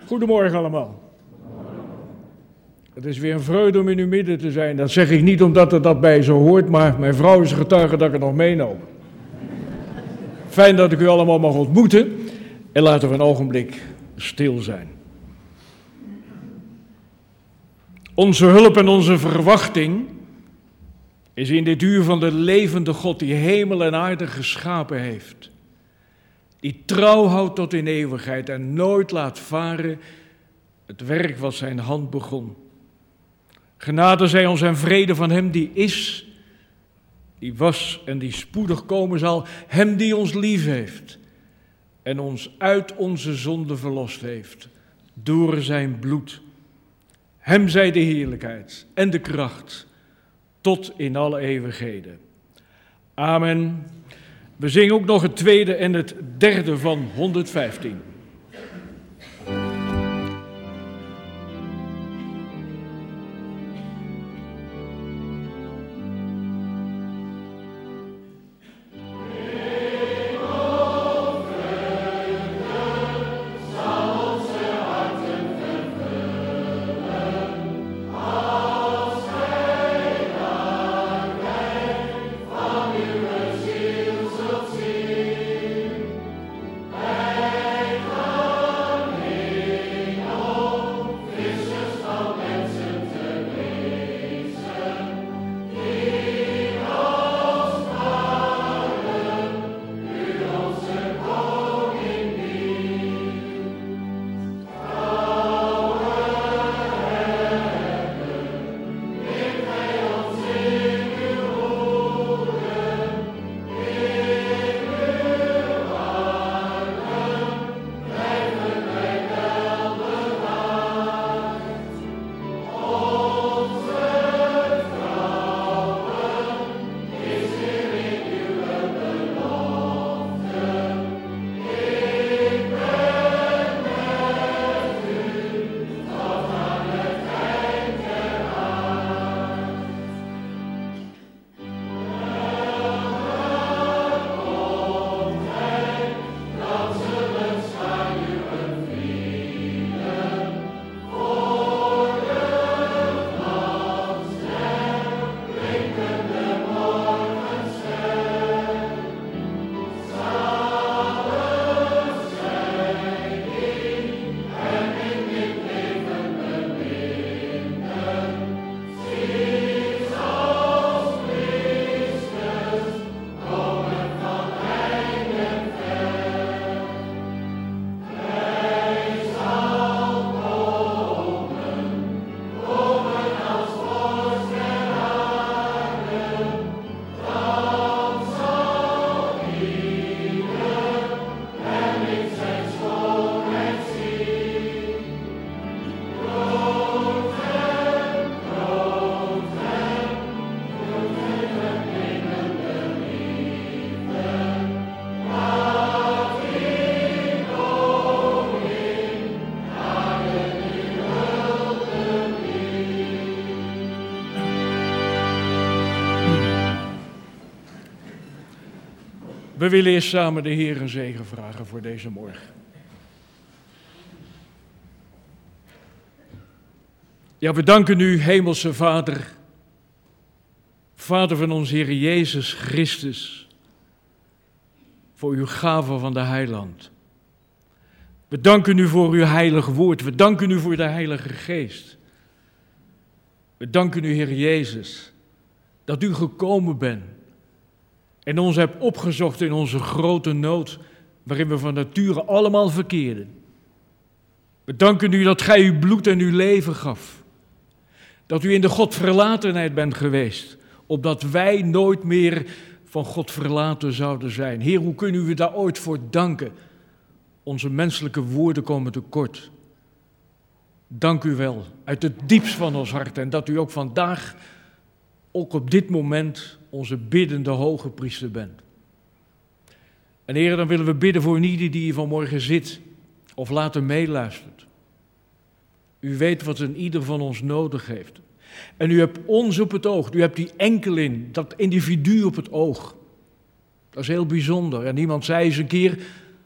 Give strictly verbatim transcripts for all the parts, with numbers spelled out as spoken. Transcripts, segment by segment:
Goedemorgen allemaal. Het is weer een vreugde om in uw midden te zijn. Dat zeg ik niet omdat het dat bij zo hoort, maar mijn vrouw is getuige dat ik het nog meeneem. Fijn dat ik u allemaal mag ontmoeten en laten we een ogenblik stil zijn. Onze hulp en onze verwachting is in dit uur van de levende God die hemel en aarde geschapen heeft. Die trouw houdt tot in eeuwigheid en nooit laat varen het werk wat zijn hand begon. Genade zij ons en vrede van hem die is, die was en die spoedig komen zal. Hem die ons lief heeft en ons uit onze zonde verlost heeft door zijn bloed. Hem zij de heerlijkheid en de kracht tot in alle eeuwigheden. Amen. We zingen ook nog het tweede en het derde van honderdvijftien. We willen eerst samen de Heer een zegen vragen voor deze morgen. Ja, we danken u, Hemelse Vader, Vader van onze Heer Jezus Christus, voor uw gave van de Heiland. We danken u voor uw heilig woord. We danken u voor de Heilige Geest. We danken u, Heer Jezus, dat u gekomen bent en ons hebt opgezocht in onze grote nood, waarin we van nature allemaal verkeerden. We danken u dat gij uw bloed en uw leven gaf. Dat u in de Godverlatenheid bent geweest, opdat wij nooit meer van God verlaten zouden zijn. Heer, hoe kunnen we daar ooit voor danken? Onze menselijke woorden komen tekort. Dank u wel, uit het diepst van ons hart, en dat u ook vandaag, ook op dit moment, onze biddende hoge priester bent. En Heer, dan willen we bidden voor ieder die hier vanmorgen zit of later meeluistert. U weet wat een ieder van ons nodig heeft. En u hebt ons op het oog, u hebt die enkelin, dat individu op het oog. Dat is heel bijzonder. En iemand zei eens een keer,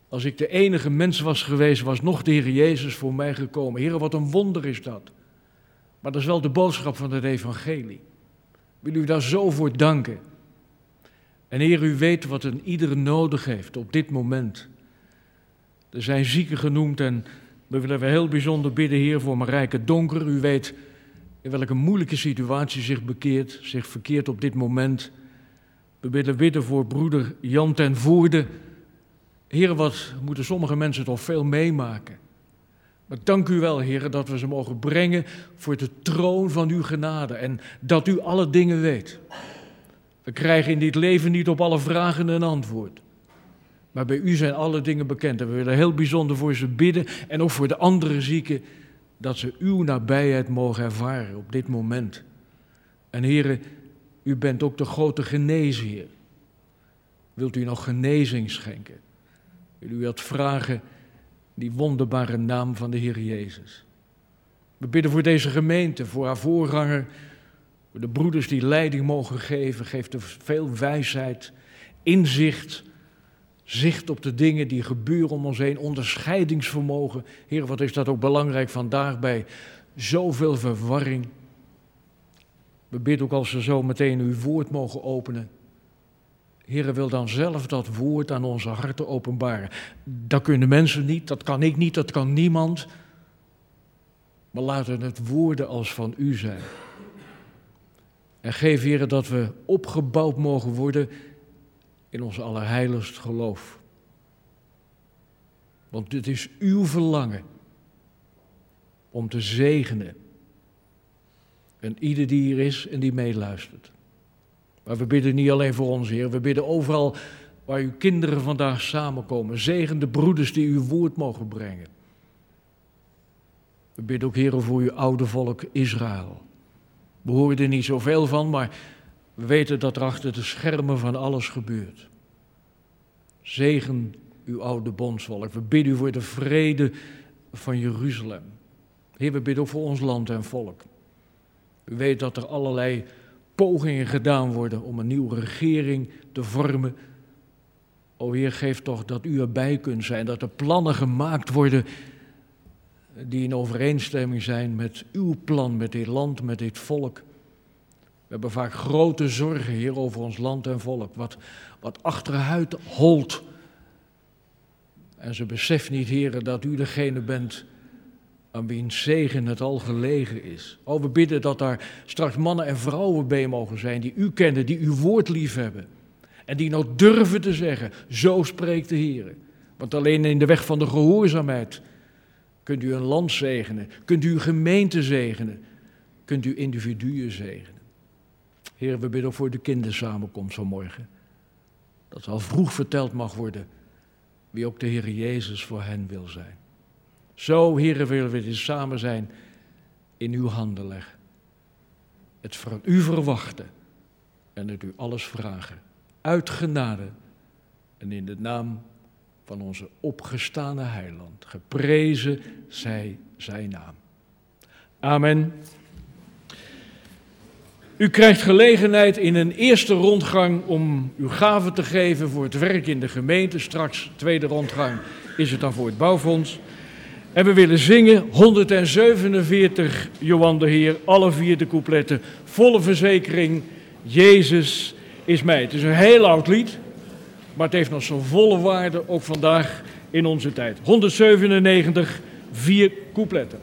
Als ik de enige mens was geweest, was nog de Heer Jezus voor mij gekomen. Heer, wat een wonder is dat. Maar dat is wel de boodschap van het evangelie. Wil u daar zo voor danken. En Heer, u weet wat een ieder nodig heeft op dit moment. Er zijn zieken genoemd en we willen heel bijzonder bidden, Heer, voor Marijke Donker. U weet in welke moeilijke situatie zich bekeert, zich verkeert op dit moment. We willen bidden voor broeder Jan ten Voorde. Heer, wat moeten sommige mensen toch veel meemaken. Maar dank u wel, Heer, dat we ze mogen brengen voor de troon van uw genade en dat u alle dingen weet. We krijgen in dit leven niet op alle vragen een antwoord. Maar bij u zijn alle dingen bekend en we willen heel bijzonder voor ze bidden en ook voor de andere zieken, dat ze uw nabijheid mogen ervaren op dit moment. En Heer, u bent ook de grote geneesheer. Wilt u nog genezing schenken? Wil u dat vragen, die wonderbare naam van de Heer Jezus. We bidden voor deze gemeente, voor haar voorganger, voor de broeders die leiding mogen geven. Geef er veel wijsheid, inzicht, zicht op de dingen die gebeuren om ons heen, onderscheidingsvermogen. Heer, wat is dat ook belangrijk vandaag bij zoveel verwarring. We bidden ook als we zo meteen uw woord mogen openen. Heer, wil dan zelf dat woord aan onze harten openbaren. Dat kunnen mensen niet, dat kan ik niet, dat kan niemand. Maar laten het woorden als van u zijn. En geef, Heer, dat we opgebouwd mogen worden in ons allerheiligst geloof. Want het is uw verlangen om te zegenen. En ieder die hier is en die meeluistert. Maar we bidden niet alleen voor ons, Heer. We bidden overal waar uw kinderen vandaag samenkomen. Zegen de broeders die uw woord mogen brengen. We bidden ook, Heer, voor uw oude volk Israël. We horen er niet zoveel van, maar we weten dat er achter de schermen van alles gebeurt. Zegen uw oude bondsvolk. We bidden u voor de vrede van Jeruzalem. Heer, we bidden ook voor ons land en volk. U weet dat er allerlei pogingen gedaan worden om een nieuwe regering te vormen. O Heer, geef toch dat u erbij kunt zijn, dat er plannen gemaakt worden die in overeenstemming zijn met uw plan, met dit land, met dit volk. We hebben vaak grote zorgen, Heer, over ons land en volk, wat, wat achteruit holt. En ze beseffen niet, Heer, dat u degene bent aan wiens zegen het al gelegen is. O, we bidden dat daar straks mannen en vrouwen bij mogen zijn die u kennen, die uw woord lief hebben. En die nou durven te zeggen, zo spreekt de Heer. Want alleen in de weg van de gehoorzaamheid kunt u een land zegenen, kunt u een gemeente zegenen, kunt u individuen zegenen. Heer, we bidden voor de kindersamenkomst van morgen. Dat al vroeg verteld mag worden wie ook de Heer Jezus voor hen wil zijn. Zo, Heer, willen we dit samen zijn in uw handen leggen. Het van u verwachten en het u alles vragen. Uit genade en in de naam van onze opgestane heiland. Geprezen zij zijn naam. Amen. U krijgt gelegenheid in een eerste rondgang om uw gaven te geven voor het werk in de gemeente. Straks, tweede rondgang, is het dan voor het bouwfonds. En we willen zingen honderdzevenenveertig, Johan de Heer, alle vier de coupletten, volle verzekering, Jezus is mij. Het is een heel oud lied, maar het heeft nog zo'n volle waarde, ook vandaag in onze tijd. honderdzevenennegentig, vier coupletten.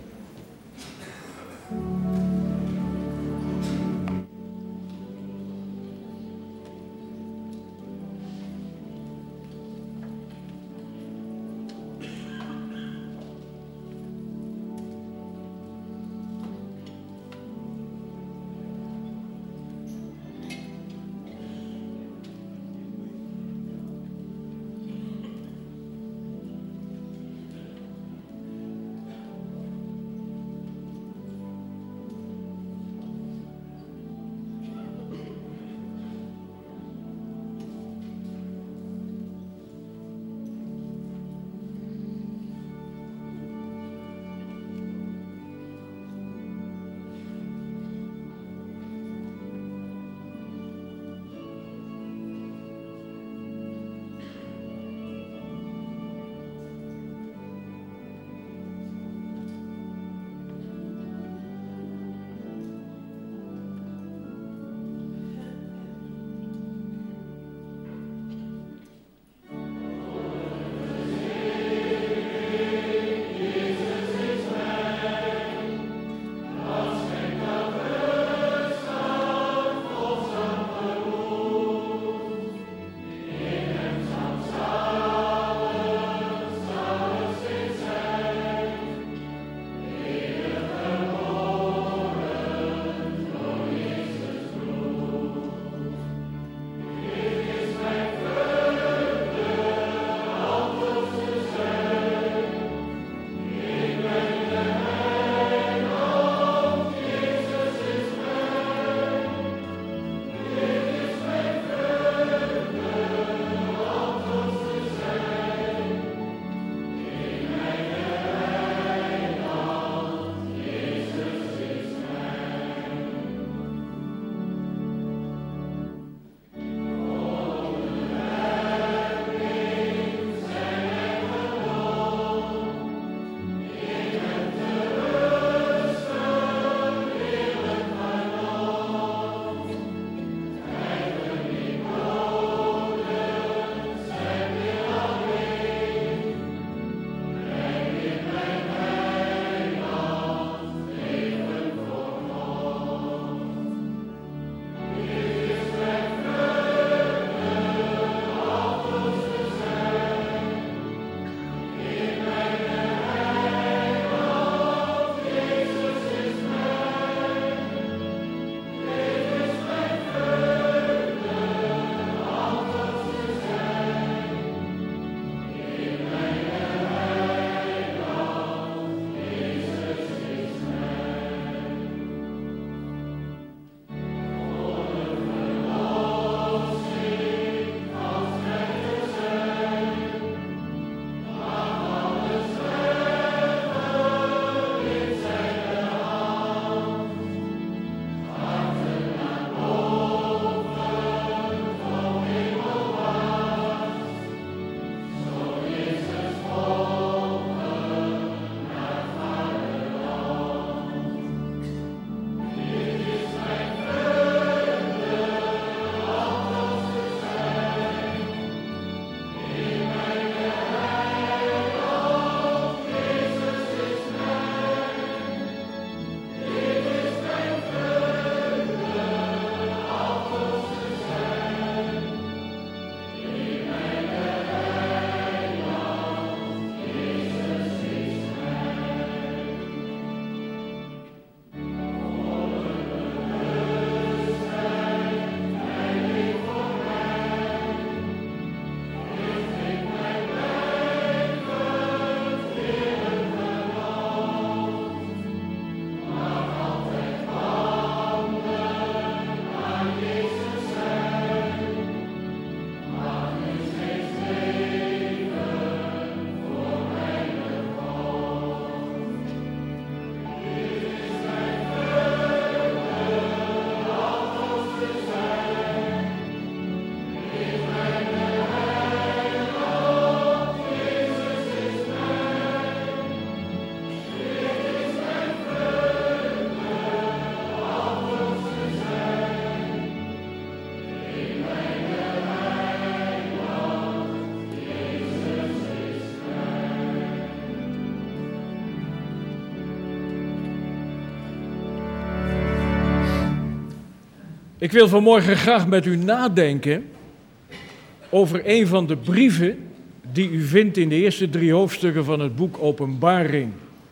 Ik wil vanmorgen graag met u nadenken over een van de brieven die u vindt in de eerste drie hoofdstukken van het boek Openbaring.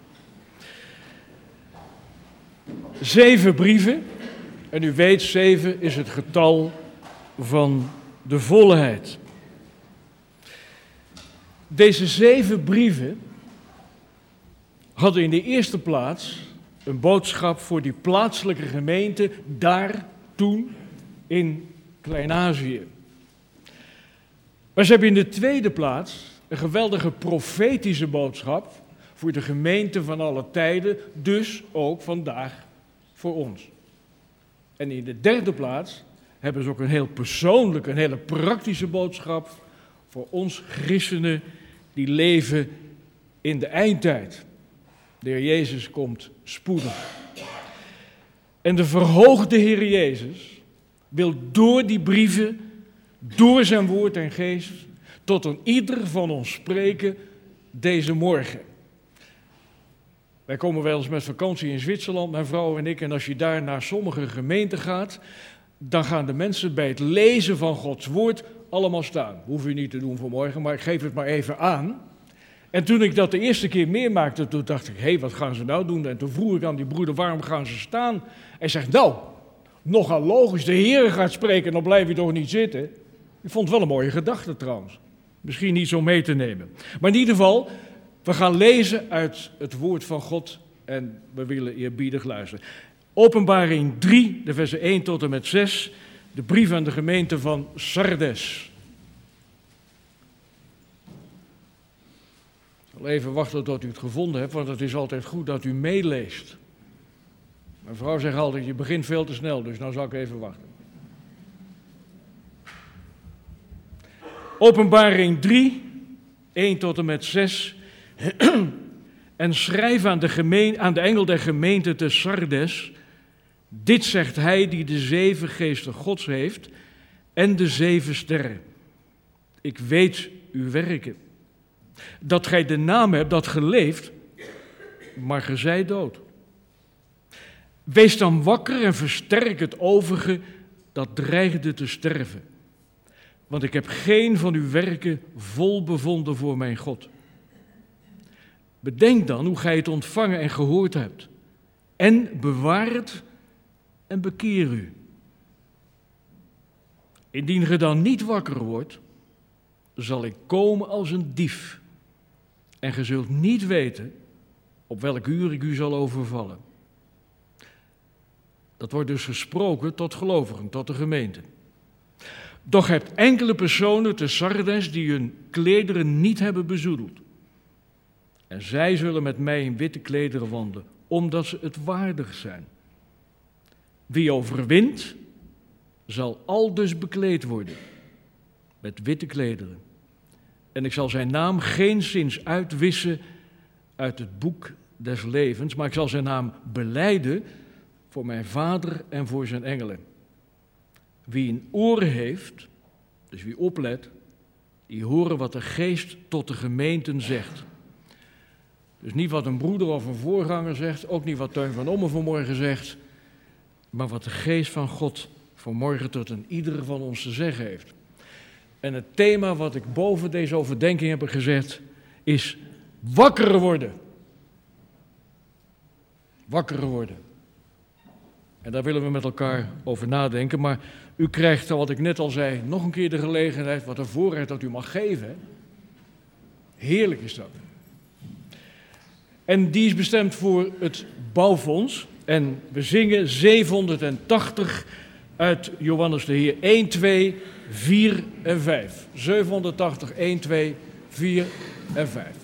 Zeven brieven, en u weet, zeven is het getal van de volheid. Deze zeven brieven hadden in de eerste plaats een boodschap voor die plaatselijke gemeente daar toen in Klein-Azië. Maar ze hebben in de tweede plaats een geweldige profetische boodschap voor de gemeente van alle tijden, dus ook vandaag voor ons. En in de derde plaats hebben ze ook een heel persoonlijke, een hele praktische boodschap voor ons christenen die leven in de eindtijd. De Heer Jezus komt spoedig. En de verhoogde Heer Jezus wil door die brieven, door zijn woord en geest, tot een ieder van ons spreken deze morgen. Wij komen wel eens met vakantie in Zwitserland, mijn vrouw en ik, en als je daar naar sommige gemeenten gaat, dan gaan de mensen bij het lezen van Gods woord allemaal staan. Hoef je niet te doen vanmorgen, maar ik geef het maar even aan. En toen ik dat de eerste keer meemaakte, toen dacht ik, hé, hey, wat gaan ze nou doen? En toen vroeg ik aan die broeder, waarom gaan ze staan? Hij zegt, nou, nogal logisch, de Heer gaat spreken, dan blijf je toch niet zitten? Ik vond het wel een mooie gedachte trouwens. Misschien niet zo mee te nemen. Maar in ieder geval, we gaan lezen uit het woord van God en we willen eerbiedig luisteren. Openbaring drie, de versen één tot en met zes, de brief aan de gemeente van Sardes. Ik zal even wachten tot u het gevonden hebt, want het is altijd goed dat u meeleest. Mijn vrouw zegt altijd, je begint veel te snel, dus nou zal ik even wachten. Openbaring drie, één tot en met zes. En schrijf aan de, gemeen, aan de engel der gemeente te Sardes, dit zegt hij die de zeven geesten Gods heeft en de zeven sterren. Ik weet uw werken. Dat gij de naam hebt dat ge leeft, maar ge zijt dood. Wees dan wakker en versterk het overige dat dreigde te sterven. Want ik heb geen van uw werken vol bevonden voor mijn God. Bedenk dan hoe gij het ontvangen en gehoord hebt. En bewaar het en bekeer u. Indien ge dan niet wakker wordt, zal ik komen als een dief. En ge zult niet weten op welk uur ik u zal overvallen. Dat wordt dus gesproken tot gelovigen, tot de gemeente. Doch hebt enkele personen te Sardes die hun klederen niet hebben bezoedeld. En zij zullen met mij in witte klederen wandelen, omdat ze het waardig zijn. Wie overwint, zal aldus bekleed worden met witte klederen. En ik zal zijn naam geenszins uitwissen uit het boek des levens, maar ik zal zijn naam belijden voor mijn Vader en voor zijn engelen. Wie een oren heeft, dus wie oplet, die horen wat de geest tot de gemeenten zegt. Dus niet wat een broeder of een voorganger zegt, ook niet wat Teun van Omme vanmorgen zegt, maar wat de geest van God vanmorgen tot een ieder van ons te zeggen heeft. En het thema wat ik boven deze overdenking heb gezet is wakker worden. Wakker worden. En daar willen we met elkaar over nadenken, maar u krijgt, wat ik net al zei, nog een keer de gelegenheid, wat een voorrecht dat u mag geven. Hè? Heerlijk is dat. En die is bestemd voor het bouwfonds. En we zingen zevenhonderdtachtig uit Johannes de Heer één, twee, vier en vijf. zevenhonderdtachtig, één, twee, vier en vijf.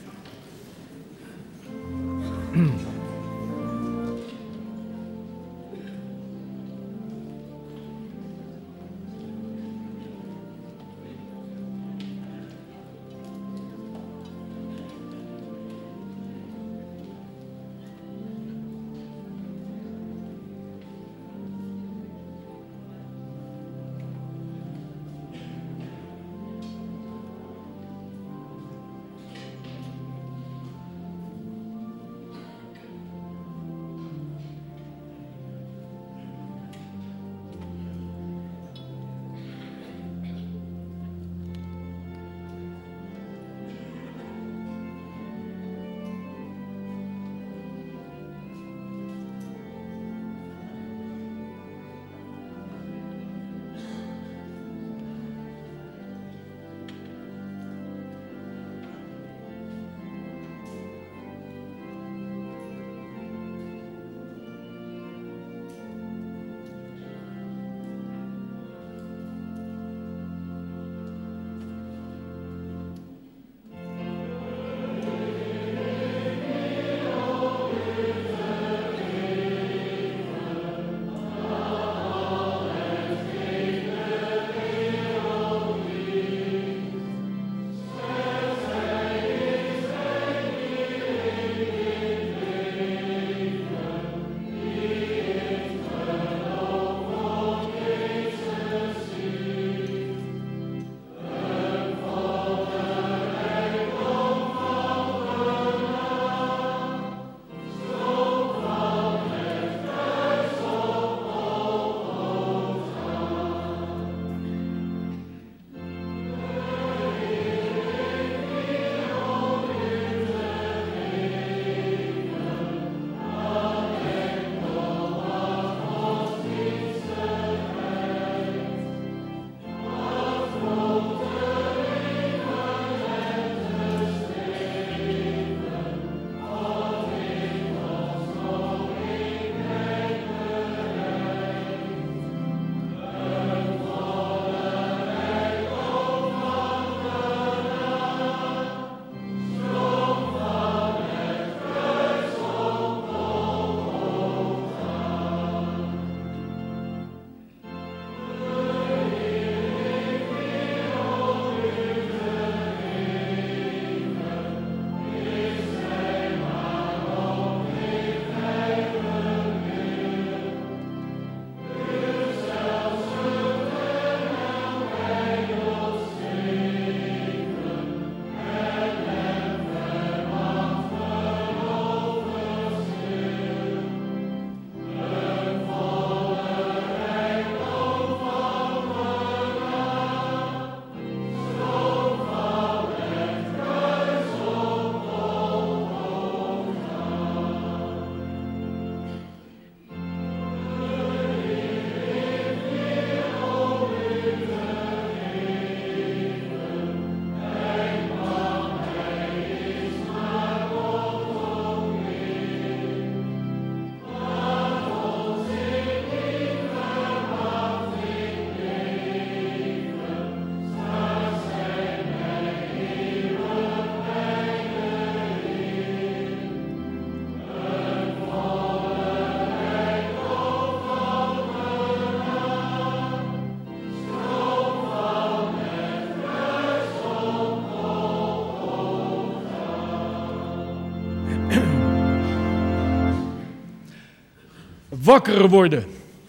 Wakker worden.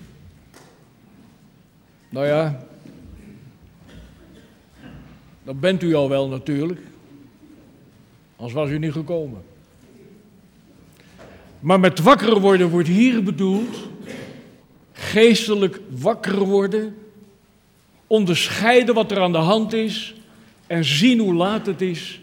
Nou ja, dat bent u al wel natuurlijk. Anders was u niet gekomen. Maar met wakker worden wordt hier bedoeld geestelijk wakker worden, onderscheiden wat er aan de hand is en zien hoe laat het is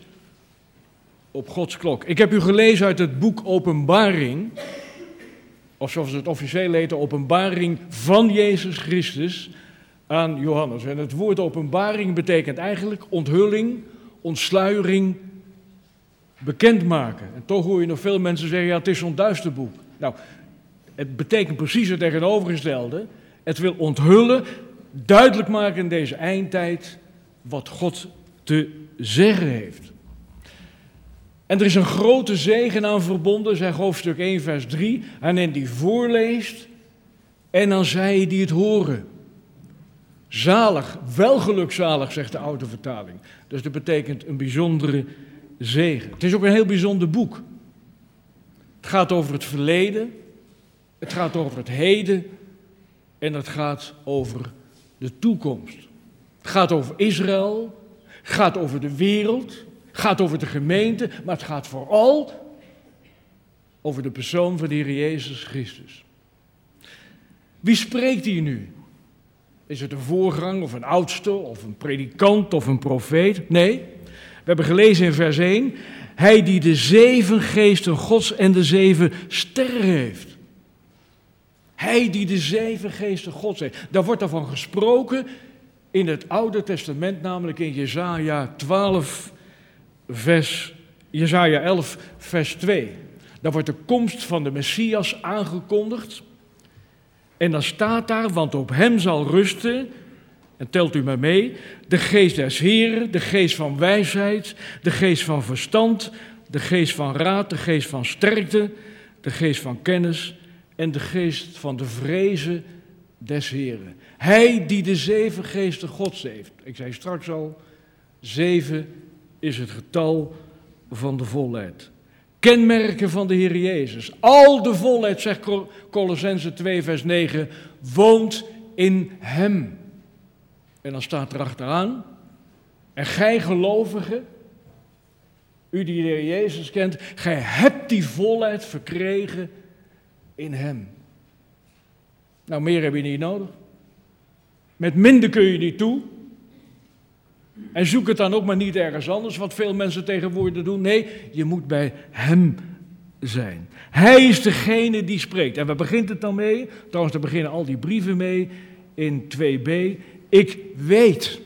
op Gods klok. Ik heb u gelezen uit het boek Openbaring, of zoals het officieel heet, de Openbaring van Jezus Christus aan Johannes. En het woord openbaring betekent eigenlijk onthulling, ontsluiering, bekendmaken. En toch hoor je nog veel mensen zeggen, ja, het is zo'n duister boek. Nou, het betekent precies het tegenovergestelde. Het wil onthullen, duidelijk maken in deze eindtijd wat God te zeggen heeft. En er is een grote zegen aan verbonden, zegt hoofdstuk één, vers drie. Aan hen die voorleest en aan zij die het horen. Zalig, welgelukzalig, zegt de oude vertaling. Dus dat betekent een bijzondere zegen. Het is ook een heel bijzonder boek. Het gaat over het verleden, het gaat over het heden en het gaat over de toekomst. Het gaat over Israël, het gaat over de wereld, het gaat over de gemeente, maar het gaat vooral over de persoon van de Heer Jezus Christus. Wie spreekt hier nu? Is het een voorganger of een oudste of een predikant of een profeet? Nee, we hebben gelezen in vers één, hij die de zeven geesten Gods en de zeven sterren heeft. Hij die de zeven geesten Gods heeft. Daar wordt ervan gesproken in het Oude Testament, namelijk in Jesaja twaalf, vers, Jesaja elf, vers twee. Daar wordt de komst van de Messias aangekondigd. En dan staat daar, want op hem zal rusten, en telt u maar mee, de geest des Heren, de geest van wijsheid, de geest van verstand, de geest van raad, de geest van sterkte, de geest van kennis en de geest van de vrezen des Heren. Hij die de zeven geesten Gods heeft. Ik zei straks al, zeven is het getal van de volheid. Kenmerken van de Heer Jezus. Al de volheid, zegt Kolossenzen twee, vers negen, woont in hem. En dan staat er achteraan, en gij gelovigen, u die de Heer Jezus kent, gij hebt die volheid verkregen in hem. Nou, meer heb je niet nodig. Met minder kun je niet toe. En zoek het dan ook maar niet ergens anders, wat veel mensen tegenwoordig doen. Nee, je moet bij hem zijn. Hij is degene die spreekt. En waar begint het dan mee? Trouwens, daar beginnen al die brieven mee in twee b. Ik weet.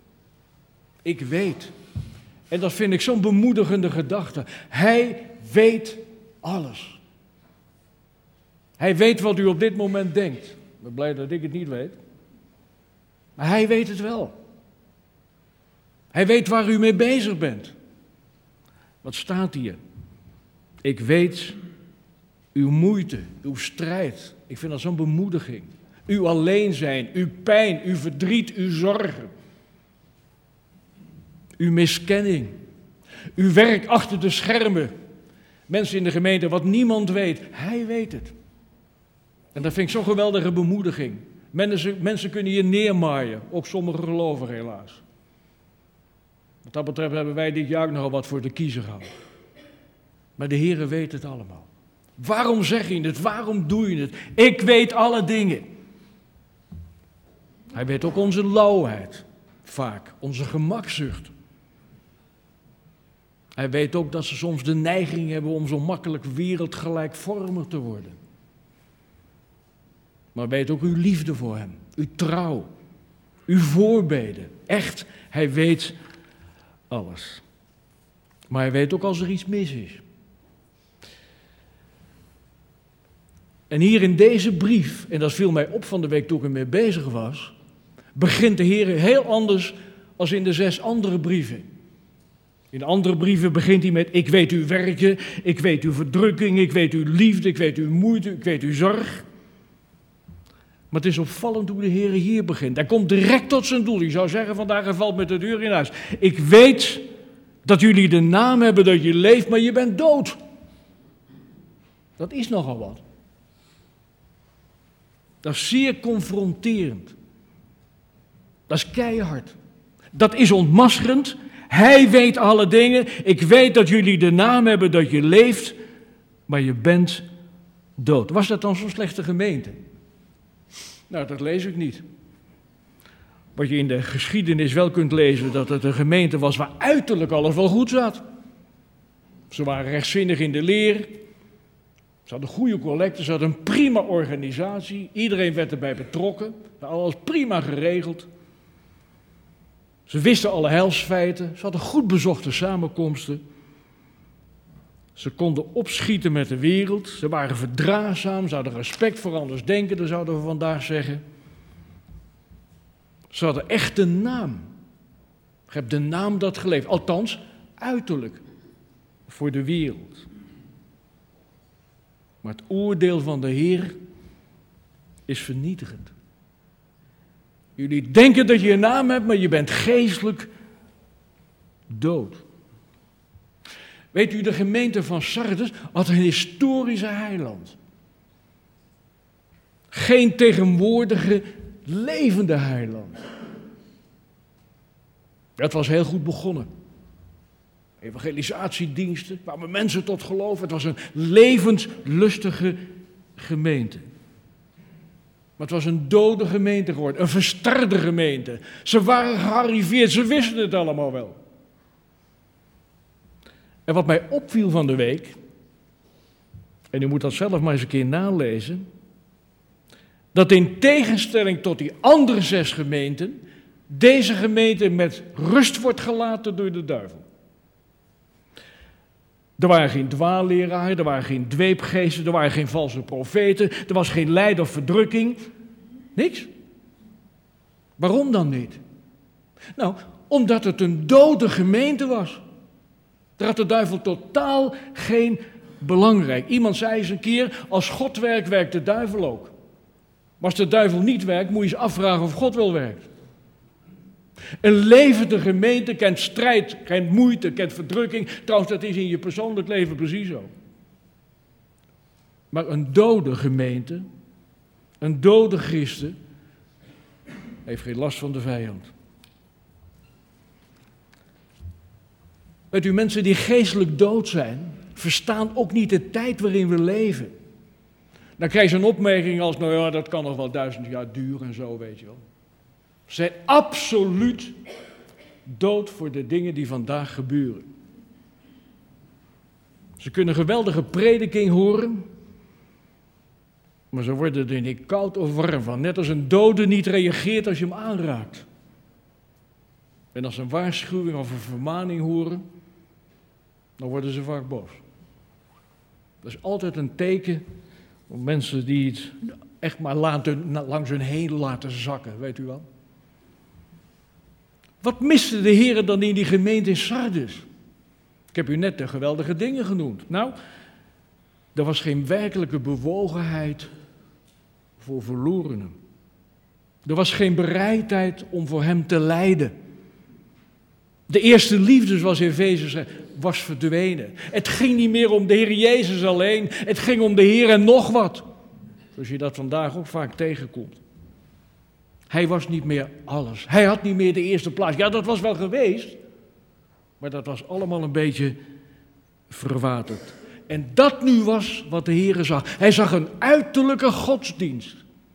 Ik weet. En dat vind ik zo'n bemoedigende gedachte. Hij weet alles. Hij weet wat u op dit moment denkt. Ik ben blij dat ik het niet weet. Maar hij weet het wel. Hij weet waar u mee bezig bent. Wat staat hier? Ik weet uw moeite, uw strijd. Ik vind dat zo'n bemoediging. Uw alleen zijn, uw pijn, uw verdriet, uw zorgen. Uw miskenning. Uw werk achter de schermen. Mensen in de gemeente, wat niemand weet. Hij weet het. En dat vind ik zo'n geweldige bemoediging. Mensen, mensen kunnen je neermaaien. Ook sommige gelovigen helaas. Wat dat betreft hebben wij dit jaar nogal wat voor de kiezer gehad. Maar de Heere weet het allemaal. Waarom zeg je het? Waarom doe je het? Ik weet alle dingen. Hij weet ook onze lauwheid, vaak, onze gemakzucht. Hij weet ook dat ze soms de neiging hebben om zo makkelijk wereldgelijkvormig te worden. Maar hij weet ook uw liefde voor hem, uw trouw, uw voorbeden. Echt, hij weet alles. Maar hij weet ook als er iets mis is. En hier in deze brief, en dat viel mij op van de week toen ik ermee bezig was, begint de Heer heel anders als in de zes andere brieven. In de andere brieven begint hij met, ik weet uw werken, ik weet uw verdrukking, ik weet uw liefde, ik weet uw moeite, ik weet uw zorg. Maar het is opvallend hoe de Heer hier begint. Hij komt direct tot zijn doel. Je zou zeggen, vandaag hij valt met de deur in huis. Ik weet dat jullie de naam hebben dat je leeft, maar je bent dood. Dat is nogal wat. Dat is zeer confronterend. Dat is keihard. Dat is ontmaskerend. Hij weet alle dingen. Ik weet dat jullie de naam hebben dat je leeft, maar je bent dood. Was dat dan zo'n slechte gemeente? Nou, dat lees ik niet. Wat je in de geschiedenis wel kunt lezen, dat het een gemeente was waar uiterlijk alles wel goed zat. Ze waren rechtzinnig in de leer. Ze hadden goede collecten, ze hadden een prima organisatie. Iedereen werd erbij betrokken. Alles prima geregeld. Ze wisten alle heilsfeiten. Ze hadden goed bezochte samenkomsten. Ze konden opschieten met de wereld. Ze waren verdraagzaam. Ze hadden respect voor anders denken, dat zouden we vandaag zeggen. Ze hadden echt de naam. Je hebt de naam dat geleefd. Althans, uiterlijk. Voor de wereld. Maar het oordeel van de Heer is vernietigend. Jullie denken dat je een naam hebt, maar je bent geestelijk dood. Weet u, de gemeente van Sardes had een historische heiland. Geen tegenwoordige, levende heiland. Dat was heel goed begonnen. Evangelisatiediensten, kwamen mensen tot geloof. Het was een levenslustige gemeente. Maar het was een dode gemeente geworden, een verstarde gemeente. Ze waren gearriveerd, ze wisten het allemaal wel. En wat mij opviel van de week, en u moet dat zelf maar eens een keer nalezen, dat in tegenstelling tot die andere zes gemeenten, deze gemeente met rust wordt gelaten door de duivel. Er waren geen dwaalleraren, er waren geen dweepgeesten, er waren geen valse profeten, er was geen lijden of verdrukking. Niks. Waarom dan niet? Nou, omdat het een dode gemeente was. Daar had de duivel totaal geen belangrijk. Iemand zei eens een keer, als God werkt, werkt de duivel ook. Maar als de duivel niet werkt, moet je eens afvragen of God wel werkt. Een levende gemeente kent strijd, kent moeite, kent verdrukking. Trouwens, dat is in je persoonlijk leven precies zo. Maar een dode gemeente, een dode christen, heeft geen last van de vijand. Weet u, mensen die geestelijk dood zijn, verstaan ook niet de tijd waarin we leven. Dan krijg je een opmerking als, nou ja, dat kan nog wel duizend jaar duren en zo, weet je wel. Ze zijn absoluut dood voor de dingen die vandaag gebeuren. Ze kunnen geweldige prediking horen, maar ze worden er niet koud of warm van. Net als een dode niet reageert als je hem aanraakt. En als ze een waarschuwing of een vermaning horen, dan worden ze vaak boos. Dat is altijd een teken van mensen die het echt maar laten, langs hun heen laten zakken, weet u wel. Wat miste de Heer dan in die gemeente in Sardes? Ik heb u net de geweldige dingen genoemd. Nou, er was geen werkelijke bewogenheid voor verlorenen. Er was geen bereidheid om voor hem te lijden. De eerste liefde, zoals Efeze zei, was verdwenen. Het ging niet meer om de Heer Jezus alleen. Het ging om de Heer en nog wat. Zoals je dat vandaag ook vaak tegenkomt. Hij was niet meer alles. Hij had niet meer de eerste plaats. Ja, dat was wel geweest. Maar dat was allemaal een beetje verwaterd. En dat nu was wat de Heer zag. Hij zag een uiterlijke godsdienst.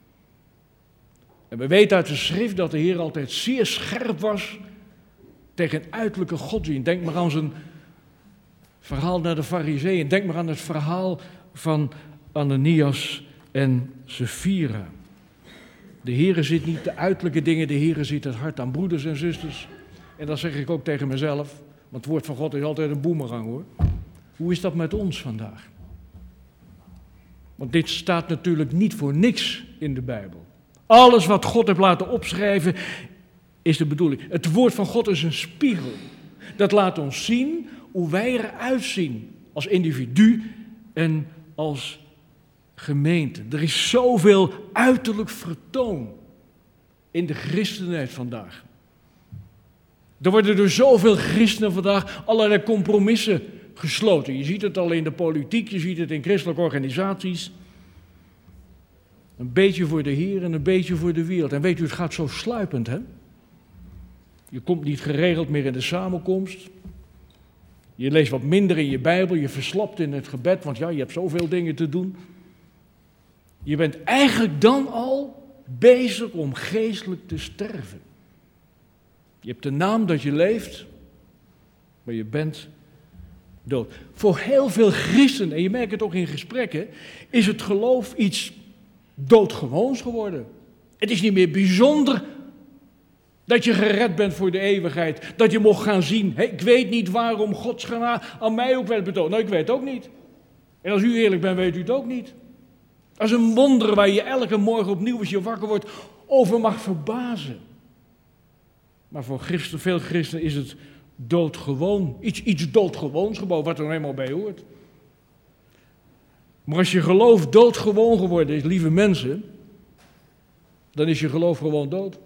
En we weten uit de schrift dat de Heer altijd zeer scherp was tegen uiterlijke godsdienst. Denk maar aan zijn verhaal naar de Farizeeën. Denk maar aan het verhaal van Ananias en Safira. De Heere ziet niet de uiterlijke dingen, de Heere ziet het hart aan, broeders en zusters. En dat zeg ik ook tegen mezelf, want het woord van God is altijd een boemerang hoor. Hoe is dat met ons vandaag? Want dit staat natuurlijk niet voor niks in de Bijbel. Alles wat God heeft laten opschrijven is de bedoeling. Het woord van God is een spiegel. Dat laat ons zien hoe wij eruit zien als individu en als gemeente. Er is zoveel uiterlijk vertoon in de christenheid vandaag. Er worden door zoveel christenen vandaag allerlei compromissen gesloten. Je ziet het al in de politiek, je ziet het in christelijke organisaties. Een beetje voor de Heer en een beetje voor de wereld. En weet u, het gaat zo sluipend, hè? Je komt niet geregeld meer in de samenkomst. Je leest wat minder in je Bijbel. Je verslapt in het gebed, want ja, je hebt zoveel dingen te doen. Je bent eigenlijk dan al bezig om geestelijk te sterven. Je hebt de naam dat je leeft, maar je bent dood. Voor heel veel christenen, en je merkt het ook in gesprekken, is het geloof iets doodgewoons geworden. Het is niet meer bijzonder dat je gered bent voor de eeuwigheid. Dat je mocht gaan zien. Hey, ik weet niet waarom Gods genade aan mij ook werd betoond. Nou, ik weet het ook niet. En als u eerlijk bent, weet u het ook niet. Dat is een wonder waar je elke morgen opnieuw, als je wakker wordt, over mag verbazen. Maar voor christen, veel christenen is het doodgewoon. Iets, iets doodgewoons gewoon, wat er nou eenmaal bij hoort. Maar als je geloof doodgewoon geworden is, lieve mensen, dan is je geloof gewoon dood.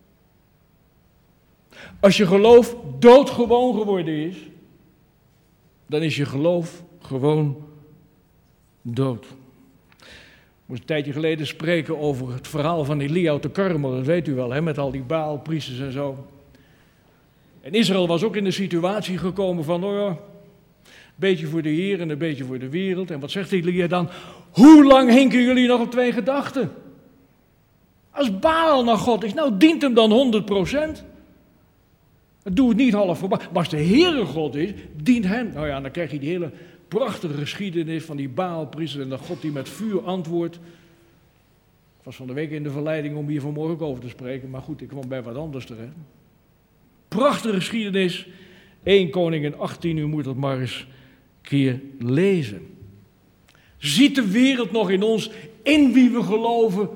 Als je geloof doodgewoon geworden is, dan is je geloof gewoon dood. Ik moest een tijdje geleden spreken over het verhaal van Elia uit de Karmel, dat weet u wel, hè, met al die Baalpriesters en zo. En Israël was ook in de situatie gekomen van, oh ja, een beetje voor de Heer en een beetje voor de wereld. En wat zegt Elia dan? Hoe lang hinken jullie nog op twee gedachten? Als Baal naar God is, nou dient hem dan honderd procent. Doe het niet half voorbij. Maar als de Heere God is, dient hem. Nou ja, dan krijg je die hele prachtige geschiedenis van die Baalpriester en de God die met vuur antwoordt. Ik was van de week in de verleiding om hier vanmorgen ook over te spreken, maar goed, ik kwam bij wat anders terecht. Prachtige geschiedenis. Eerste Koningen achttien, u moet dat maar eens een keer lezen. Ziet de wereld nog in ons, in wie we geloven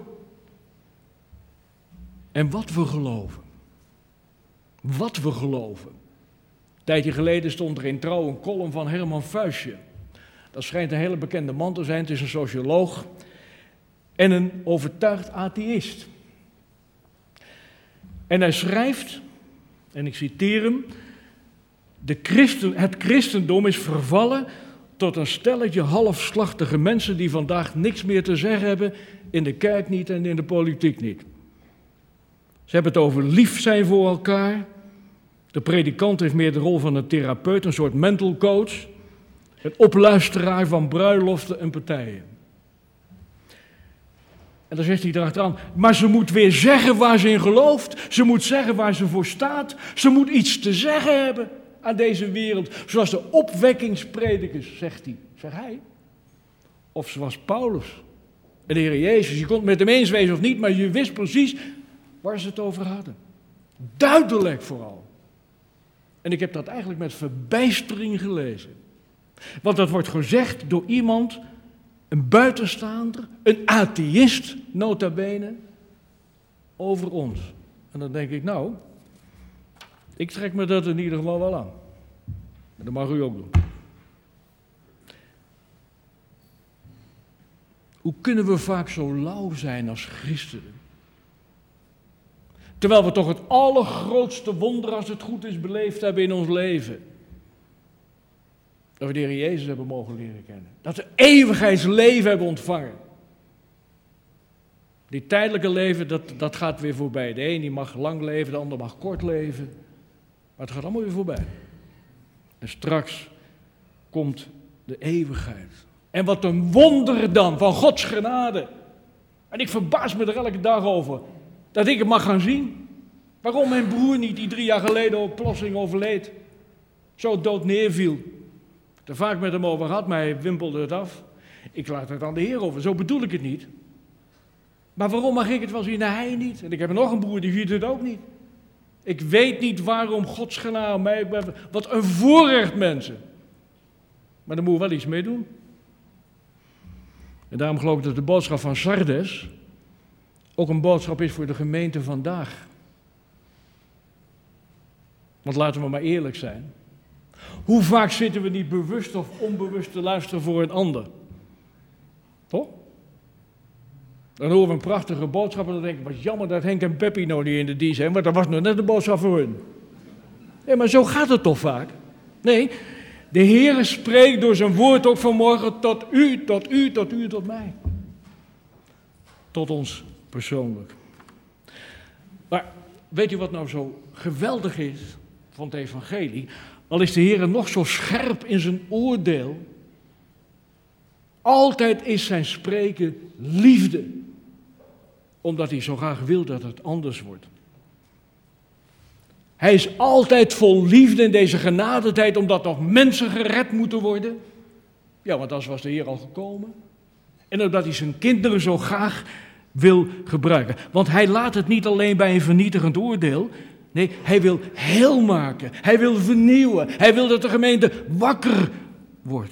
en wat we geloven. Wat we geloven. Een tijdje geleden stond er in Trouw een column van Herman Fuisje. Dat schijnt een hele bekende man te zijn. Het is een socioloog en een overtuigd atheïst. En hij schrijft, en ik citeer hem, de christen, het christendom is vervallen tot een stelletje halfslachtige mensen die vandaag niks meer te zeggen hebben, in de kerk niet en in de politiek niet. Ze hebben het over lief zijn voor elkaar. De predikant heeft meer de rol van een therapeut, een soort mental coach. Een opluisteraar van bruiloften en partijen. En dan zegt hij erachteraan, maar ze moet weer zeggen waar ze in gelooft. Ze moet zeggen waar ze voor staat. Ze moet iets te zeggen hebben aan deze wereld. Zoals de opwekkingspredikers, zegt hij. Zeg hij. Of zoals Paulus en de Heer Jezus. Je kon het met hem eens wezen of niet, maar je wist precies waar ze het over hadden. Duidelijk vooral. En ik heb dat eigenlijk met verbijstering gelezen. Want dat wordt gezegd door iemand, een buitenstaander, een atheïst, nota bene, over ons. En dan denk ik, nou, ik trek me dat in ieder geval wel aan. En dat mag u ook doen. Hoe kunnen we vaak zo lauw zijn als christenen? Terwijl we toch het allergrootste wonder, als het goed is, beleefd hebben in ons leven. Dat we de Heer Jezus hebben mogen leren kennen. Dat we eeuwigheidsleven hebben ontvangen. Die tijdelijke leven, dat, dat gaat weer voorbij. De een die mag lang leven, de ander mag kort leven. Maar het gaat allemaal weer voorbij. En straks komt de eeuwigheid. En wat een wonder dan van Gods genade. En ik verbaas me er elke dag over. Dat ik het mag gaan zien. Waarom mijn broer niet, die drie jaar geleden op plotsing overleed, zo dood neerviel. Ik heb er vaak met hem over gehad, maar hij wimpelde het af. Ik laat het aan de Heer over, zo bedoel ik het niet. Maar waarom mag ik het wel zien en hij niet? En ik heb nog een broer, die ziet het ook niet. Ik weet niet waarom Gods genade mij... Wat een voorrecht, mensen. Maar daar moet je wel iets mee doen. En daarom geloof ik dat de boodschap van Sardes ook een boodschap is voor de gemeente vandaag. Want laten we maar eerlijk zijn. Hoe vaak zitten we niet bewust of onbewust te luisteren voor een ander? Toch? Dan horen we een prachtige boodschap en dan denk ik, wat jammer dat Henk en Peppy nou niet in de dienst zijn, want dat was nog net de boodschap voor hun. Nee, maar zo gaat het toch vaak? Nee, de Heere spreekt door zijn woord ook vanmorgen tot u, tot u, tot u, tot mij. tot ons persoonlijk. Maar weet u wat nou zo geweldig is van het evangelie? Al is de Heer nog zo scherp in zijn oordeel, altijd is zijn spreken liefde, omdat hij zo graag wil dat het anders wordt. Hij is altijd vol liefde in deze genadetijd, omdat nog mensen gered moeten worden. Ja, want anders was de Heer al gekomen. En omdat hij zijn kinderen zo graag wil gebruiken. Want hij laat het niet alleen bij een vernietigend oordeel. Nee, hij wil heel maken. Hij wil vernieuwen. Hij wil dat de gemeente wakker wordt.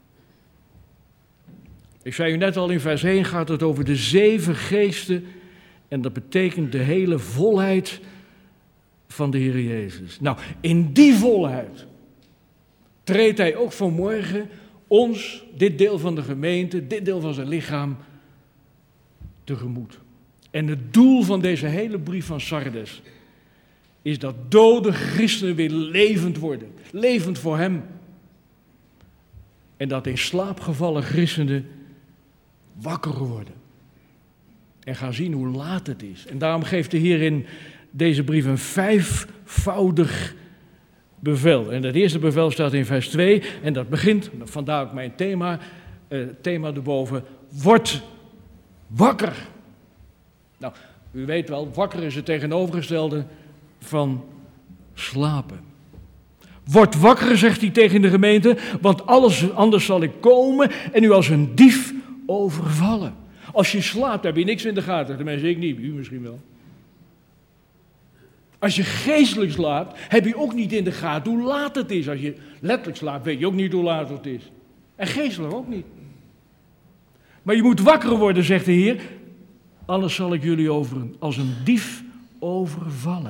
Ik zei u net al, in vers één gaat het over de zeven geesten. En dat betekent de hele volheid van de Heer Jezus. Nou, in die volheid treedt hij ook vanmorgen ons, dit deel van de gemeente, dit deel van zijn lichaam, tegemoet. En het doel van deze hele brief van Sardes is dat dode christenen weer levend worden. Levend voor hem. En dat in slaap gevallen christenen wakker worden. En gaan zien hoe laat het is. En daarom geeft de Heer in deze brief een vijfvoudig bevel. En dat eerste bevel staat in vers twee. En dat begint, vandaar ook mijn thema, uh, thema erboven. Word wakker. Nou, u weet wel, wakker is het tegenovergestelde van slapen. Word wakker, zegt hij tegen de gemeente, want alles anders zal ik komen en u als een dief overvallen. Als je slaapt, heb je niks in de gaten. Tenminste, ik niet, u misschien wel. Als je geestelijk slaapt, heb je ook niet in de gaten hoe laat het is. Als je letterlijk slaapt, weet je ook niet hoe laat het is. En geestelijk ook niet. Maar je moet wakker worden, zegt de Heer, anders zal ik jullie over, als een dief overvallen.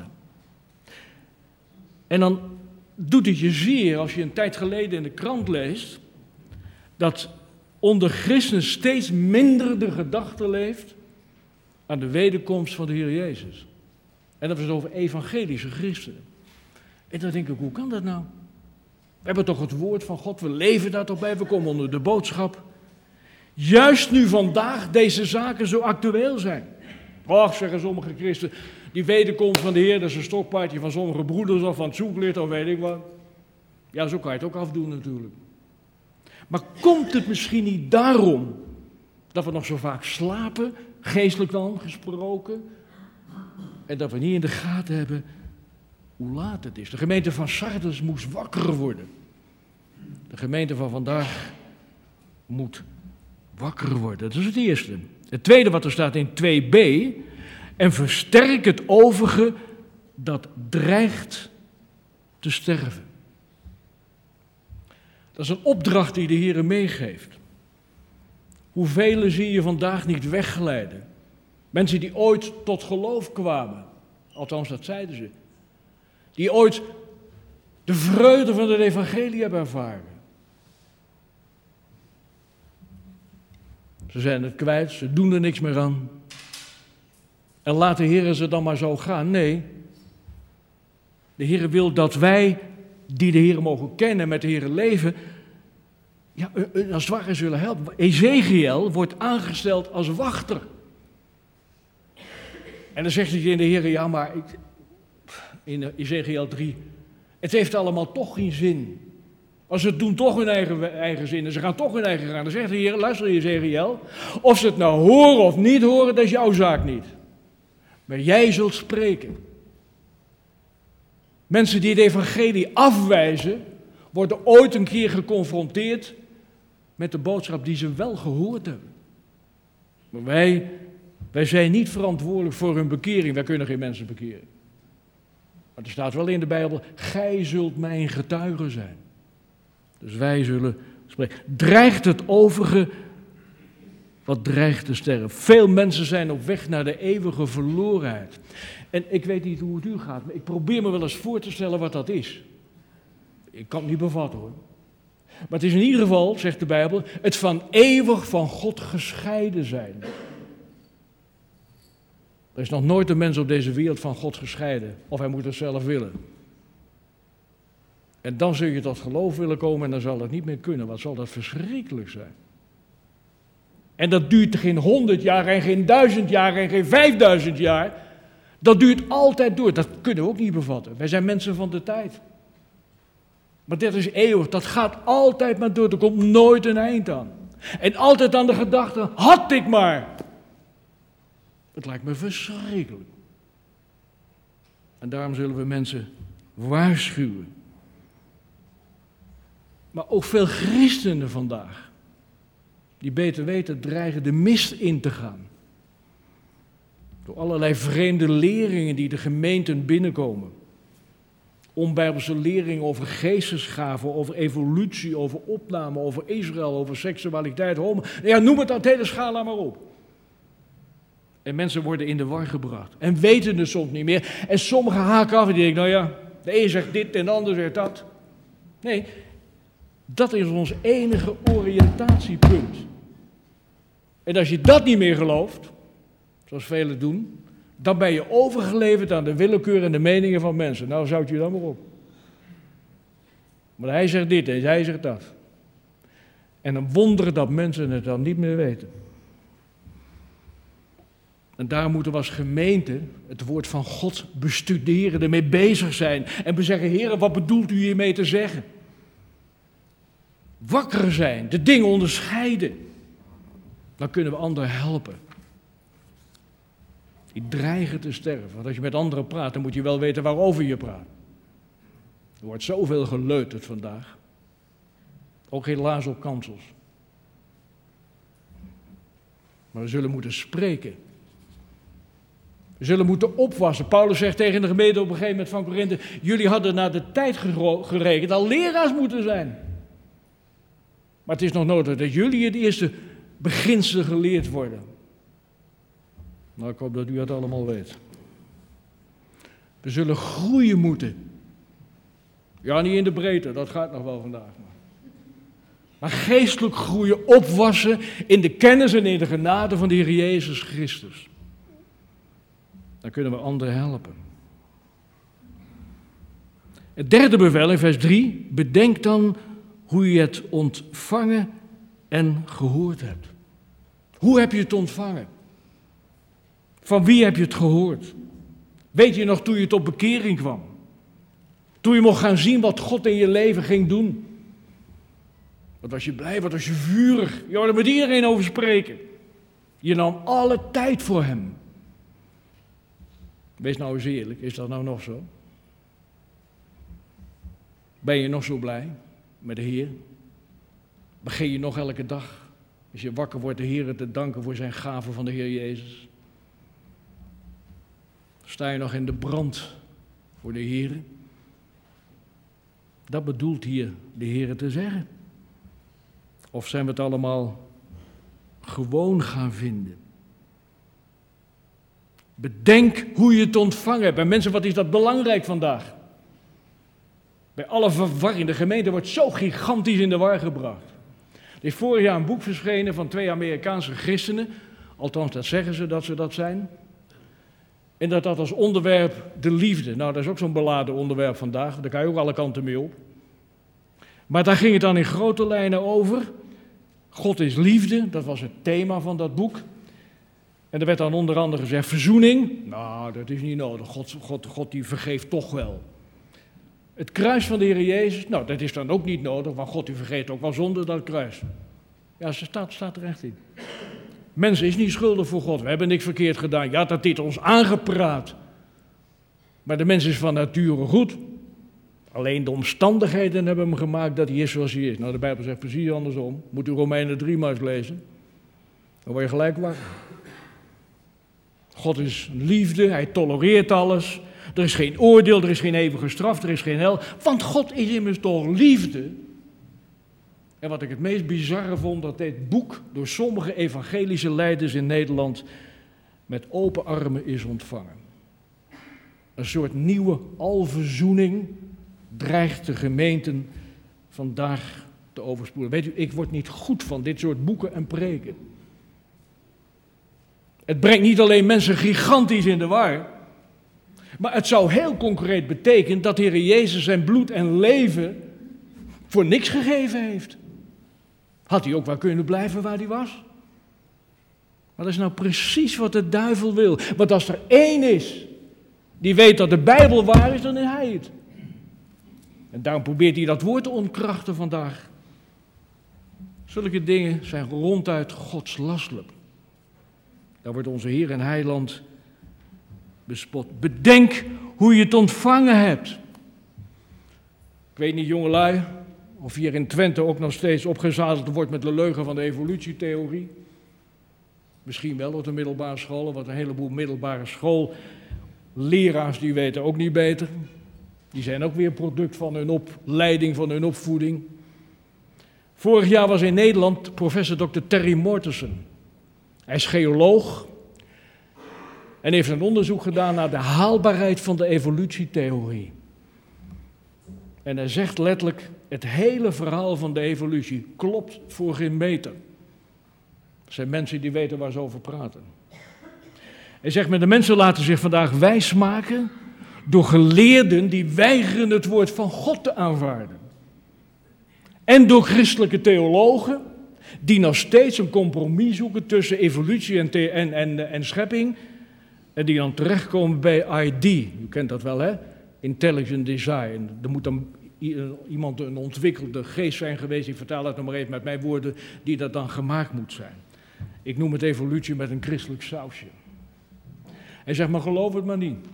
En dan doet het je zeer als je een tijd geleden in de krant leest dat onder christenen steeds minder de gedachte leeft aan de wederkomst van de Heer Jezus. En dat is over evangelische christenen. En dan denk ik, hoe kan dat nou? We hebben toch het woord van God, we leven daar toch bij, we komen onder de boodschap. Juist nu vandaag deze zaken zo actueel zijn. Och, zeggen sommige christenen, die wederkomst van de Heer, dat is een stokpaardje van sommige broeders of van het zoeklicht of weet ik wat. Ja, zo kan je het ook afdoen natuurlijk. Maar komt het misschien niet daarom dat we nog zo vaak slapen, geestelijk dan gesproken, en dat we niet in de gaten hebben hoe laat het is? De gemeente van Sardes moest wakker worden. De gemeente van vandaag moet wakker worden. Dat is het eerste. Het tweede wat er staat in twee b. En versterk het overige dat dreigt te sterven. Dat is een opdracht die de Heer meegeeft. Hoeveel zie je vandaag niet wegglijden? Mensen die ooit tot geloof kwamen. Althans, dat zeiden ze. Die ooit de vreugde van het evangelie hebben ervaren. Ze zijn het kwijt, ze doen er niks meer aan. En laat de Heer ze dan maar zo gaan. Nee. De Heer wil dat wij, die de Heer mogen kennen en met de Heer leven, ja, als het ware zullen helpen. Ezekiel wordt aangesteld als wachter. En dan zegt hij in de Heer, ja maar, ik, in Ezekiel drie, het heeft allemaal toch geen zin. Als ze het doen toch hun eigen, eigen zin en ze gaan toch hun eigen gaan. Dan zegt de Heer, luister Ezekiel, of ze het nou horen of niet horen, dat is jouw zaak niet. Maar jij zult spreken. Mensen die het evangelie afwijzen, worden ooit een keer geconfronteerd met de boodschap die ze wel gehoord hebben. Maar wij, wij zijn niet verantwoordelijk voor hun bekering. Wij kunnen geen mensen bekeren. Maar er staat wel in de Bijbel, gij zult mijn getuige zijn. Dus wij zullen spreken. Dreigt het overige wat dreigt te sterven. Veel mensen zijn op weg naar de eeuwige verlorenheid. En ik weet niet hoe het u gaat, maar ik probeer me wel eens voor te stellen wat dat is. Ik kan het niet bevatten hoor. Maar het is in ieder geval, zegt de Bijbel, het van eeuwig van God gescheiden zijn. Er is nog nooit een mens op deze wereld van God gescheiden. Of hij moet het zelf willen. En dan zul je tot geloof willen komen en dan zal het niet meer kunnen. Wat zal dat verschrikkelijk zijn. En dat duurt geen honderd jaar en geen duizend jaar en geen vijfduizend jaar. Dat duurt altijd door. Dat kunnen we ook niet bevatten. Wij zijn mensen van de tijd. Maar dit is eeuwig. Dat gaat altijd maar door. Er komt nooit een eind aan. En altijd aan de gedachte, had ik maar. Het lijkt me verschrikkelijk. En daarom zullen we mensen waarschuwen. Maar ook veel christenen vandaag, die beter weten, dreigen de mist in te gaan. Door allerlei vreemde leringen die de gemeenten binnenkomen. Onbijbelse leringen over geestesgaven, over evolutie, over opname, over Israël, over seksualiteit, homo. Ja, noem het dat hele scala maar op. En mensen worden in de war gebracht. En weten het soms niet meer. En sommigen haken af en denken, nou ja, de een zegt dit en de ander zegt dat. Nee, dat is ons enige oriëntatiepunt. En als je dat niet meer gelooft, zoals velen doen, dan ben je overgeleverd aan de willekeur en de meningen van mensen. Nou, zout je dan maar op. Maar hij zegt dit en hij zegt dat. En een wonder dat mensen het dan niet meer weten. En daar moeten we als gemeente het woord van God bestuderen, ermee bezig zijn. En we zeggen, Heer, wat bedoelt u hiermee te zeggen? Wakker zijn, de dingen onderscheiden. Dan kunnen we anderen helpen. Die dreigen te sterven. Want als je met anderen praat, dan moet je wel weten waarover je praat. Er wordt zoveel geleuterd vandaag. Ook helaas op kansels. Maar we zullen moeten spreken. We zullen moeten opwassen. Paulus zegt tegen de gemeente op een gegeven moment van Korinthe, jullie hadden naar de tijd gerekend al leraars moeten zijn. Maar het is nog nodig dat jullie het eerste beginselen geleerd worden. Nou, ik hoop dat u dat allemaal weet. We zullen groeien moeten. Ja, niet in de breedte, dat gaat nog wel vandaag. Maar geestelijk groeien, opwassen in de kennis en in de genade van de Heer Jezus Christus. Dan kunnen we anderen helpen. Het derde bevel in vers drie. Bedenk dan hoe je het ontvangen en gehoord hebt. Hoe heb je het ontvangen? Van wie heb je het gehoord? Weet je nog toen je tot bekering kwam? Toen je mocht gaan zien wat God in je leven ging doen? Wat was je blij, wat was je vurig? Je hoorde met iedereen over spreken. Je nam alle tijd voor hem. Wees nou eens eerlijk, is dat nou nog zo? Ben je nog zo blij met de Heer? Begin je nog elke dag, als je wakker wordt, de Heer te danken voor zijn gave van de Heer Jezus? Sta je nog in de brand voor de Heer? Dat bedoelt hier de Heer te zeggen. Of zijn we het allemaal gewoon gaan vinden? Bedenk hoe je het ontvangen hebt. En mensen, wat is dat belangrijk vandaag? Bij alle verwarring. De gemeente wordt zo gigantisch in de war gebracht. Er is vorig jaar een boek verschenen van twee Amerikaanse christenen. Althans, dat zeggen ze dat ze dat zijn. En dat had als onderwerp de liefde. Nou, dat is ook zo'n beladen onderwerp vandaag. Daar kan je ook alle kanten mee op. Maar daar ging het dan in grote lijnen over. God is liefde, dat was het thema van dat boek. En er werd dan onder andere gezegd, verzoening. Nou, dat is niet nodig. God, God, God die vergeeft toch wel. Het kruis van de Heer Jezus, nou, dat is dan ook niet nodig, want God die vergeet ook wel zonder dat kruis. Ja, ze staat, staat er echt in. Mens is niet schuldig voor God. We hebben niks verkeerd gedaan. Ja, dat dit ons aangepraat. Maar de mens is van nature goed. Alleen de omstandigheden hebben hem gemaakt dat hij is zoals hij is. Nou, de Bijbel zegt precies andersom. Moet u Romeinen drie maar eens lezen. Dan word je gelijk wakker. God is liefde, hij tolereert alles. Er is geen oordeel, er is geen eeuwige straf, er is geen hel. Want God is immers toch liefde. En wat ik het meest bizarre vond, dat dit boek door sommige evangelische leiders in Nederland met open armen is ontvangen. Een soort nieuwe alverzoening dreigt de gemeenten vandaag te overspoelen. Weet u, ik word niet goed van dit soort boeken en preken. Het brengt niet alleen mensen gigantisch in de war, maar het zou heel concreet betekenen dat de Heer Jezus zijn bloed en leven voor niks gegeven heeft. Had hij ook wel kunnen blijven waar hij was? Maar dat is nou precies wat de duivel wil. Want als er één is die weet dat de Bijbel waar is, dan is hij het. En daarom probeert hij dat woord te ontkrachten vandaag. Zulke dingen zijn ronduit godslastelijk. Daar wordt onze Heer en Heiland bespot. Bedenk hoe je het ontvangen hebt. Ik weet niet, jongelui, of hier in Twente ook nog steeds opgezadeld wordt met de leugen van de evolutietheorie. Misschien wel op de middelbare scholen, want een heleboel middelbare schoolleraars die weten ook niet beter. Die zijn ook weer product van hun opleiding, van hun opvoeding. Vorig jaar was in Nederland professor dokter Terry Mortensen. Hij is geoloog en heeft een onderzoek gedaan naar de haalbaarheid van de evolutietheorie. En hij zegt letterlijk, het hele verhaal van de evolutie klopt voor geen meter. Er zijn mensen die weten waar ze over praten. Hij zegt, maar de mensen laten zich vandaag wijsmaken door geleerden die weigeren het woord van God te aanvaarden. En door christelijke theologen die nog steeds een compromis zoeken tussen evolutie en, the- en, en, en schepping. En die dan terechtkomen bij I D. U kent dat wel, hè? Intelligent Design. Er moet dan iemand, een ontwikkelde geest zijn geweest, ik vertaal het nog maar even met mijn woorden, die dat dan gemaakt moet zijn. Ik noem het evolutie met een christelijk sausje. Hij zegt, maar geloof het maar niet.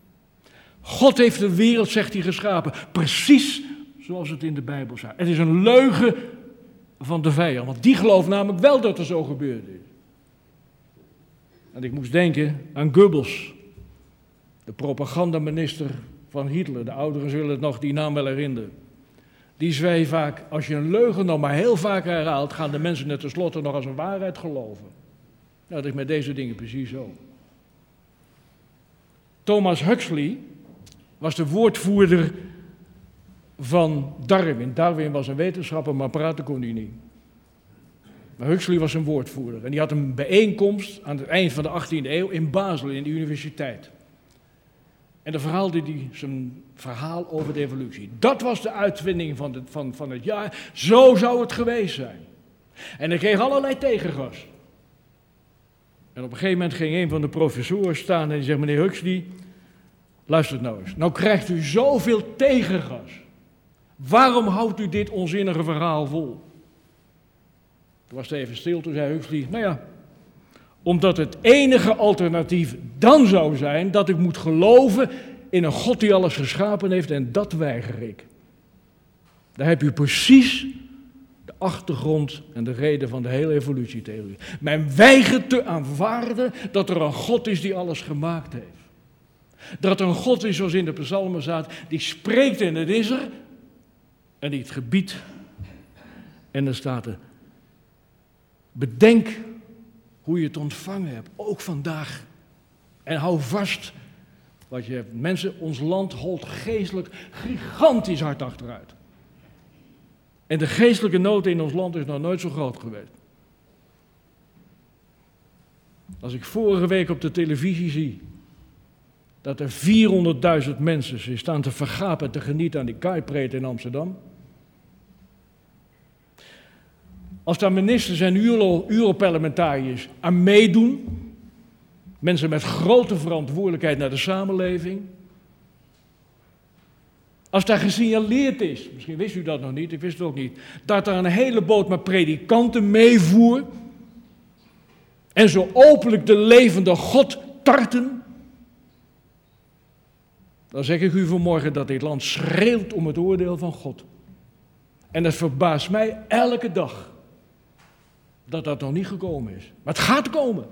God heeft de wereld, zegt hij, geschapen, precies zoals het in de Bijbel staat. Het is een leugen van de vijand, want die gelooft namelijk wel dat er zo gebeurd is. En ik moest denken aan Goebbels, de propagandaminister van Hitler. De ouderen zullen het nog die naam wel herinneren. Die zei vaak, als je een leugen nog maar heel vaak herhaalt, gaan de mensen het tenslotte nog als een waarheid geloven. Nou, dat is met deze dingen precies zo. Thomas Huxley was de woordvoerder van Darwin. Darwin was een wetenschapper, maar praten kon hij niet. Maar Huxley was een woordvoerder. En die had een bijeenkomst aan het eind van de achttiende eeuw in Basel, in de universiteit. En dan verhaalde hij zijn verhaal over de evolutie. Dat was de uitvinding van, de, van, van het jaar. Zo zou het geweest zijn. En hij kreeg allerlei tegengas. En op een gegeven moment ging een van de professoren staan en die zegt, meneer Huxley, luistert nou eens. Nou krijgt u zoveel tegengas. Waarom houdt u dit onzinnige verhaal vol? Toen was het even stil, toen zei Huxley, nou ja, omdat het enige alternatief dan zou zijn dat ik moet geloven in een God die alles geschapen heeft en dat weiger ik. Daar heb u precies de achtergrond en de reden van de hele evolutietheorie. Men weigert te aanvaarden dat er een God is die alles gemaakt heeft. Dat er een God is, zoals in de psalmen staat, die spreekt en het is er en die het gebiedt. En dan staat er, bedenk hoe je het ontvangen hebt, ook vandaag. En hou vast wat je hebt. Mensen, ons land holt geestelijk gigantisch hard achteruit. En de geestelijke nood in ons land is nog nooit zo groot geweest. Als ik vorige week op de televisie zie dat er vierhonderdduizend mensen zich staan te vergapen, te genieten aan die Kaipreet in Amsterdam. Als daar ministers en Euro, Europarlementariërs aan meedoen, mensen met grote verantwoordelijkheid naar de samenleving. Als daar gesignaleerd is, misschien wist u dat nog niet, ik wist het ook niet, dat er een hele boot met predikanten meevoer en zo openlijk de levende God tarten, dan zeg ik u vanmorgen dat dit land schreeuwt om het oordeel van God. En het verbaast mij elke dag dat dat nog niet gekomen is. Maar het gaat komen.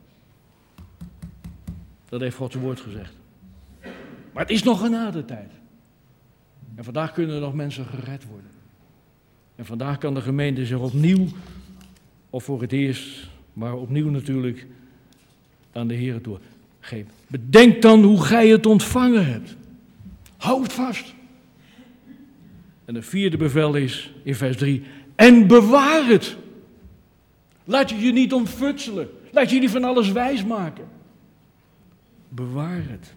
Dat heeft Gods woord gezegd. Maar het is nog genadetijd. En vandaag kunnen er nog mensen gered worden. En vandaag kan de gemeente zich opnieuw, of voor het eerst, maar opnieuw natuurlijk, aan de Heer doorgeven. Bedenk dan hoe gij het ontvangen hebt. Hou het vast. En het vierde bevel is in vers drie. En bewaar het. Laat je je niet ontfutselen. Laat je niet van alles wijsmaken. Bewaar het.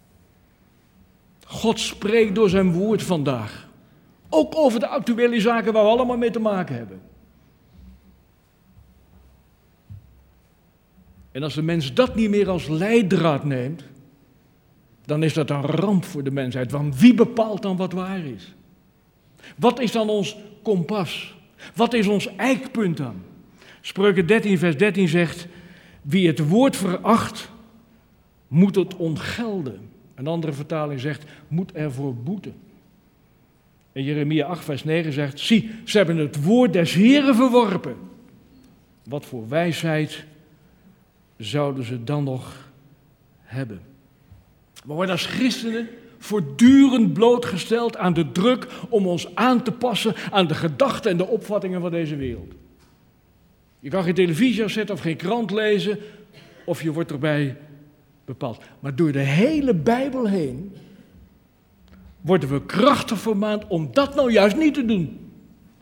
God spreekt door zijn woord vandaag. Ook over de actuele zaken waar we allemaal mee te maken hebben. En als de mens dat niet meer als leidraad neemt, dan is dat een ramp voor de mensheid. Want wie bepaalt dan wat waar is? Wat is dan ons kompas? Wat is ons eikpunt dan? Spreuken dertien vers dertien zegt, wie het woord veracht, moet het ontgelden. Een andere vertaling zegt, moet ervoor boeten. En Jeremia acht vers negen zegt, zie, ze hebben het woord des Heren verworpen. Wat voor wijsheid zouden ze dan nog hebben? We worden als christenen voortdurend blootgesteld aan de druk om ons aan te passen aan de gedachten en de opvattingen van deze wereld. Je kan geen televisie afzetten of geen krant lezen, of je wordt erbij bepaald. Maar door de hele Bijbel heen worden we krachtig vermaand om dat nou juist niet te doen.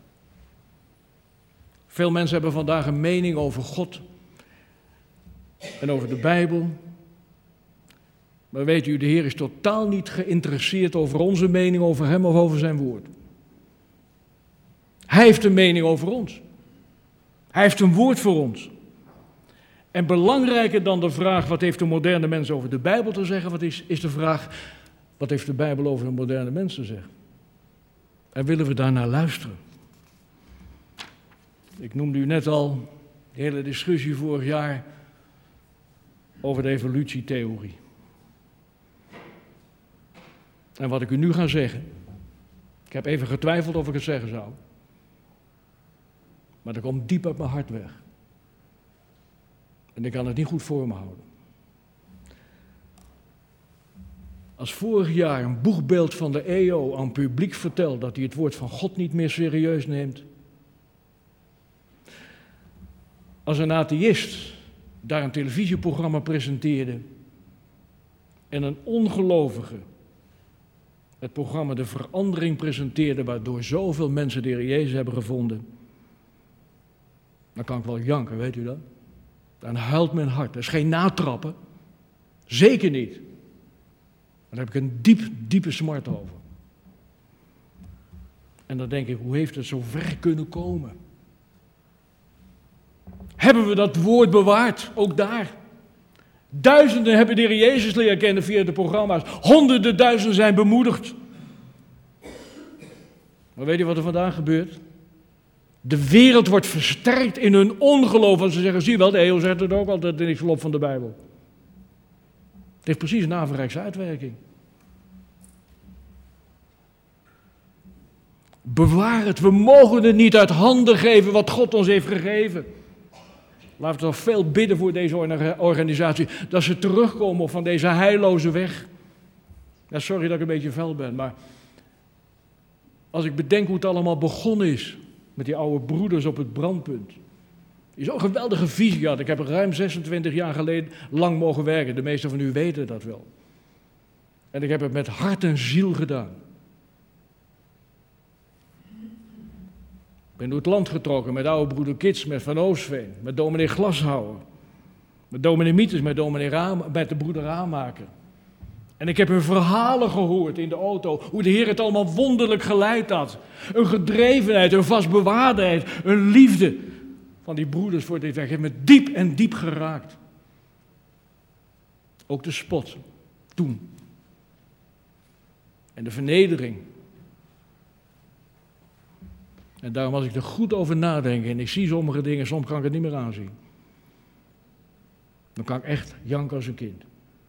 Veel mensen hebben vandaag een mening over God en over de Bijbel. Maar weet u, de Heer is totaal niet geïnteresseerd over onze mening over Hem of over Zijn woord. Hij heeft een mening over ons. Hij heeft een woord voor ons. En belangrijker dan de vraag, wat heeft de moderne mens over de Bijbel te zeggen, wat is, is de vraag, wat heeft de Bijbel over de moderne mens te zeggen? En willen we daarnaar luisteren? Ik noemde u net al de hele discussie vorig jaar over de evolutietheorie. En wat ik u nu ga zeggen, ik heb even getwijfeld of ik het zeggen zou. Maar dat komt diep uit mijn hart weg. En ik kan het niet goed voor me houden. Als vorig jaar een boegbeeld van de E O aan het publiek vertelt dat hij het woord van God niet meer serieus neemt. Als een atheïst daar een televisieprogramma presenteerde en een ongelovige het programma De Verandering presenteerde, waardoor zoveel mensen de Heer Jezus hebben gevonden, dan kan ik wel janken, weet u dat? Dan huilt mijn hart. Dat is geen natrappen. Zeker niet. Daar heb ik een diep, diepe smart over. En dan denk ik, hoe heeft het zo ver kunnen komen? Hebben we dat woord bewaard? Ook daar. Duizenden hebben de Heer Jezus leren kennen via de programma's. Honderden duizenden zijn bemoedigd. Maar weet je wat er vandaag gebeurt? De wereld wordt versterkt in hun ongeloof. Want ze zeggen, zie je wel, de E O zegt het ook altijd in het geloof van de Bijbel. Het heeft precies een averechtse uitwerking. Bewaar het. We mogen het niet uit handen geven wat God ons heeft gegeven. Laten we toch veel bidden voor deze organisatie. Dat ze terugkomen van deze heilloze weg. Ja, sorry dat ik een beetje fel ben, maar als ik bedenk hoe het allemaal begonnen is met die oude broeders op het brandpunt. Die zo'n geweldige visie had. Ik heb er ruim zesentwintig jaar geleden lang mogen werken. De meesten van u weten dat wel. En ik heb het met hart en ziel gedaan. Ik ben door het land getrokken met oude broeder Kits, met Van Oostveen, met dominee Glashouwer, met dominee Mieters, met, dominee Raam, met de broeder Raamaker. En ik heb hun verhalen gehoord in de auto, hoe de Heer het allemaal wonderlijk geleid had. Een gedrevenheid, een vastbewaardheid, een liefde van die broeders voor dit werk heeft me diep en diep geraakt. Ook de spot, toen. En de vernedering. En daarom als ik er goed over nadenk en ik zie sommige dingen, soms kan ik het niet meer aanzien. Dan kan ik echt janken als een kind.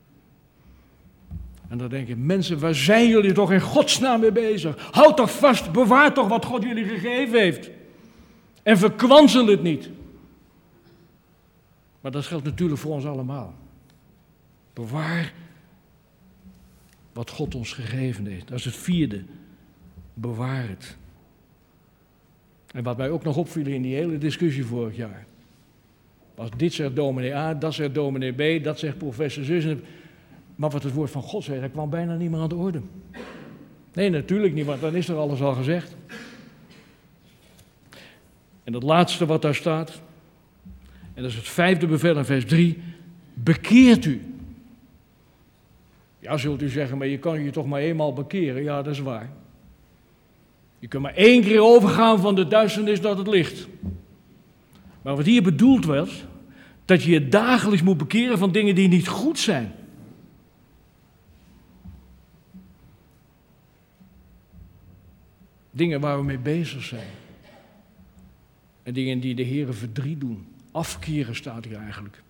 En dan denk ik, mensen, waar zijn jullie toch in godsnaam mee bezig? Houd toch vast, bewaar toch wat God jullie gegeven heeft. En verkwansel het niet. Maar dat geldt natuurlijk voor ons allemaal. Bewaar wat God ons gegeven heeft. Dat is het vierde. Bewaar het. En wat mij ook nog opviel in die hele discussie vorig jaar. Als dit zegt dominee A, dat zegt dominee B, dat zegt professor zus. Maar wat het woord van God zegt, dat kwam bijna niet meer aan de orde. Nee, natuurlijk niet, want dan is er alles al gezegd. En het laatste wat daar staat, en dat is het vijfde bevel in vers drie, bekeert u. Ja, zult u zeggen, maar je kan je toch maar eenmaal bekeren. Ja, dat is waar. Je kunt maar één keer overgaan van de duisternis tot het licht. Maar wat hier bedoeld werd, Dat je je dagelijks moet bekeren van dingen die niet goed zijn. Dingen waar we mee bezig zijn. En dingen die de Heere verdriet doen. Afkeren staat hier eigenlijk.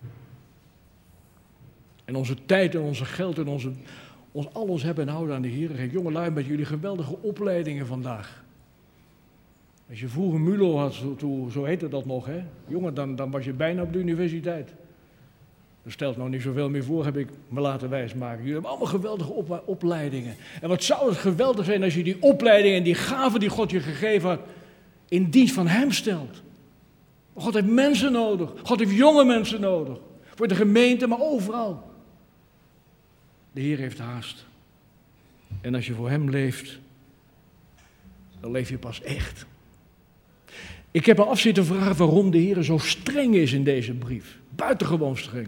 En onze tijd en onze geld en onze, ons alles hebben en houden aan de Heere. Jongelui, met jullie geweldige opleidingen vandaag. Als je vroeger MULO had, zo, zo heette dat nog, hè? Jongen, dan, dan was je bijna op de universiteit. Er stelt nog niet zoveel meer voor, heb ik me laten wijsmaken. Jullie hebben allemaal geweldige op, opleidingen. En wat zou het geweldig zijn als je die opleidingen en die gaven die God je gegeven had, in dienst van Hem stelt. God heeft mensen nodig. God heeft jonge mensen nodig. Voor de gemeente, maar overal. De Heer heeft haast. En als je voor Hem leeft, dan leef je pas echt. Ik heb me af zitten vragen waarom de Heer zo streng is in deze brief. Buitengewoon streng.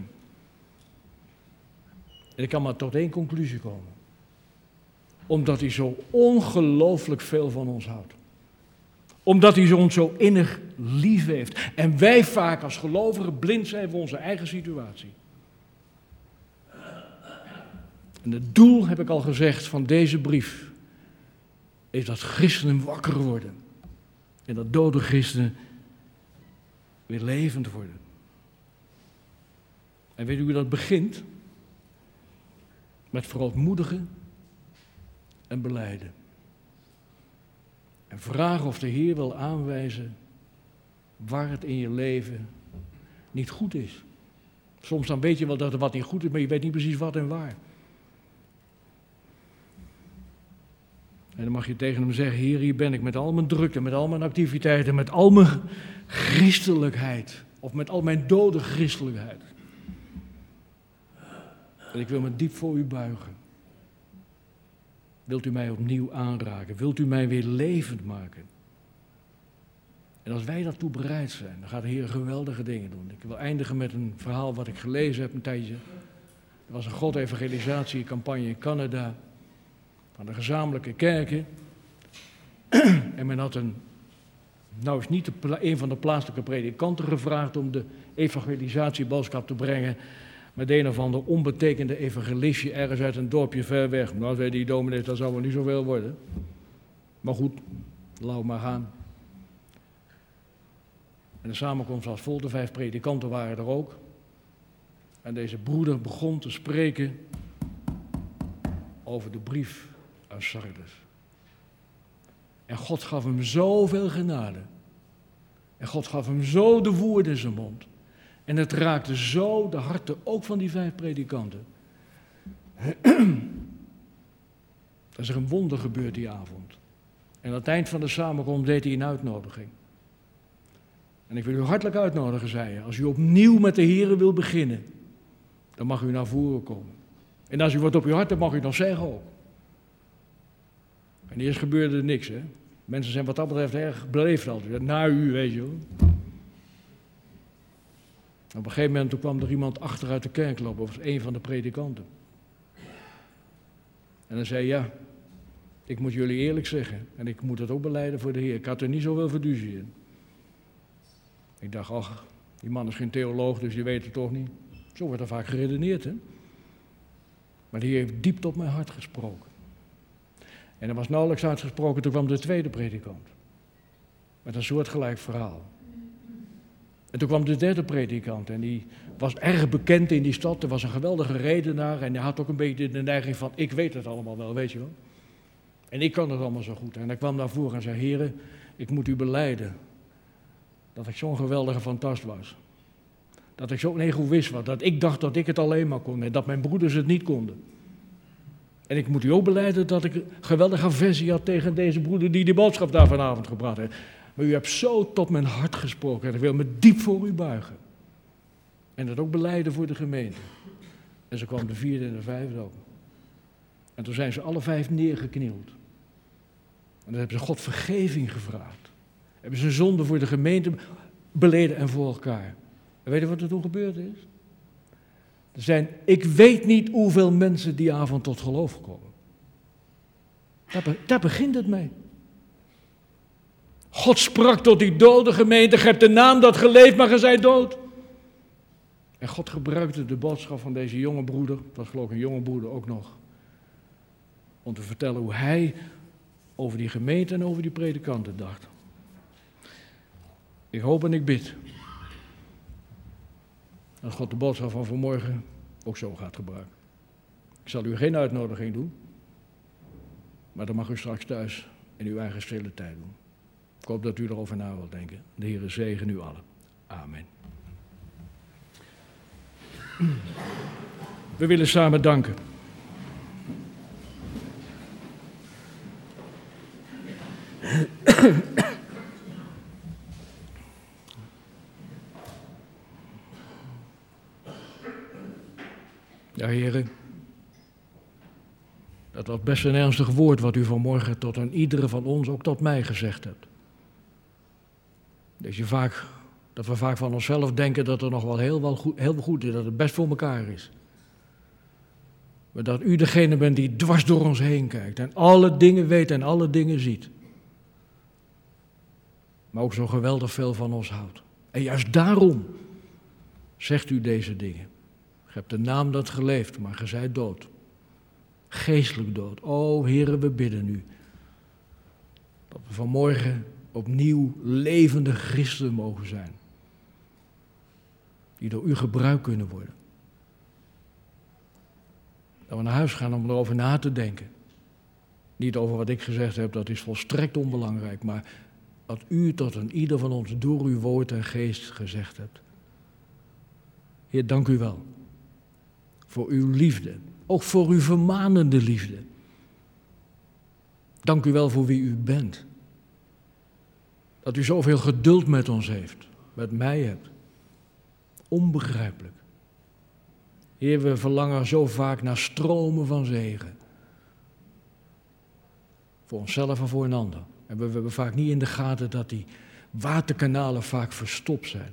En ik kan maar tot één conclusie komen. Omdat hij zo ongelooflijk veel van ons houdt. Omdat hij ons zo innig lief heeft. En wij vaak als gelovigen blind zijn voor onze eigen situatie. En het doel, heb ik al gezegd, van deze brief is dat christenen wakker worden. En dat dode christenen weer levend worden. En weet u hoe dat begint? Met verootmoedigen en belijden. En vragen of de Heer wil aanwijzen waar het in je leven niet goed is. Soms dan weet je wel dat er wat niet goed is, maar je weet niet precies wat en waar. En dan mag je tegen hem zeggen, Heer, hier ben ik met al mijn drukte, met al mijn activiteiten, met al mijn christelijkheid. Of met al mijn dode christelijkheid. En ik wil me diep voor u buigen. Wilt u mij opnieuw aanraken? Wilt u mij weer levend maken? En als wij daartoe bereid zijn, dan gaat de Heer geweldige dingen doen. Ik wil eindigen met een verhaal wat ik gelezen heb een tijdje. Er was een God-evangelisatiecampagne in Canada. Van de gezamenlijke kerken. En men had een, nou is niet de, een van de plaatselijke predikanten gevraagd om de evangelisatieboodschap te brengen. Met een of ander onbetekende evangelistje ergens uit een dorpje ver weg. Nou, zei die dominee, dat zou wel niet zoveel worden. Maar goed, laat maar gaan. En de samenkomst was vol, de vijf predikanten waren er ook. En deze broeder begon te spreken over de brief uit Sardes. En God gaf hem zoveel genade. En God gaf hem zo de woorden in zijn mond. En het raakte zo de harten ook van die vijf predikanten. Er is er een wonder gebeurd die avond. En aan het eind van de samenkomst deed hij een uitnodiging. En ik wil u hartelijk uitnodigen, zei hij. Als u opnieuw met de Heere wil beginnen, dan mag u naar voren komen. En als u wat op uw hart hebt, mag u nog zeggen ook. En eerst gebeurde er niks, hè. Mensen zijn wat dat betreft erg beleefd altijd. Na u, weet je wel. Op een gegeven moment toen kwam er iemand achteruit de kerk lopen, of een van de predikanten. En hij zei, ja, ik moet jullie eerlijk zeggen, en ik moet het ook belijden voor de Heer. Ik had er niet zoveel verduzie in. Ik dacht, ach, die man is geen theoloog, dus die weet het toch niet. Zo wordt er vaak geredeneerd, hè. Maar de Heer heeft diep tot mijn hart gesproken. En er was nauwelijks uitgesproken, toen kwam de tweede predikant. Met een soortgelijk verhaal. En toen kwam de derde predikant en die was erg bekend in die stad. Er was een geweldige redenaar en hij had ook een beetje de neiging van, ik weet het allemaal wel, weet je wel. En ik kan het allemaal zo goed. En hij kwam naar voren en zei, Heere, ik moet u belijden dat ik zo'n geweldige fantast was. Dat ik zo'n egoïst was, dat ik dacht dat ik het alleen maar kon en dat mijn broeders het niet konden. En ik moet u ook belijden dat ik een geweldige aversie had tegen deze broeder die die boodschap daar vanavond gebracht heeft. Maar u hebt zo tot mijn hart gesproken en ik wil me diep voor u buigen. En dat ook belijden voor de gemeente. En zo kwam de vierde en de vijfde ook. En toen zijn ze alle vijf neergeknield. En dan hebben ze God vergeving gevraagd. Hebben ze zonde voor de gemeente beleden en voor elkaar. En weet je wat er toen gebeurd is? Er zijn, ik weet niet hoeveel mensen die avond tot geloof komen. Daar, be, daar begint het mee. God sprak tot die dode gemeente, ge hebt de naam dat geleefd, maar ge zijt dood. En God gebruikte de boodschap van deze jonge broeder, dat was geloof ik een jonge broeder ook nog, om te vertellen hoe hij over die gemeente en over die predikanten dacht. Ik hoop en ik bid dat God de boodschap van vanmorgen ook zo gaat gebruiken. Ik zal u geen uitnodiging doen, maar dat mag u straks thuis in uw eigen stille tijd doen. Ik hoop dat u erover na wilt denken. De Heere zegen u allen. Amen. We willen samen danken. Ja, heren, dat was best een ernstig woord wat u vanmorgen tot aan iedere van ons, ook tot mij, gezegd hebt. Dat, je vaak, dat we vaak van onszelf denken dat er nog wel heel, wel goed, heel goed is, dat het best voor elkaar is. Maar dat u degene bent die dwars door ons heen kijkt en alle dingen weet en alle dingen ziet. Maar ook zo geweldig veel van ons houdt. En juist daarom zegt u deze dingen. Je hebt de naam dat geleefd, maar ge zijt dood. Geestelijk dood. O, Heere, we bidden u. Dat we vanmorgen opnieuw levende christenen mogen zijn. Die door u gebruikt kunnen worden. Dat we naar huis gaan om erover na te denken. Niet over wat ik gezegd heb, dat is volstrekt onbelangrijk. Maar wat u tot een ieder van ons door uw woord en geest gezegd hebt. Heer, dank u wel. Voor uw liefde. Ook voor uw vermanende liefde. Dank u wel voor wie u bent. Dat u zoveel geduld met ons heeft. Met mij hebt. Onbegrijpelijk. Heer, we verlangen zo vaak naar stromen van zegen. Voor onszelf en voor een ander. En we hebben vaak niet in de gaten dat die waterkanalen vaak verstopt zijn.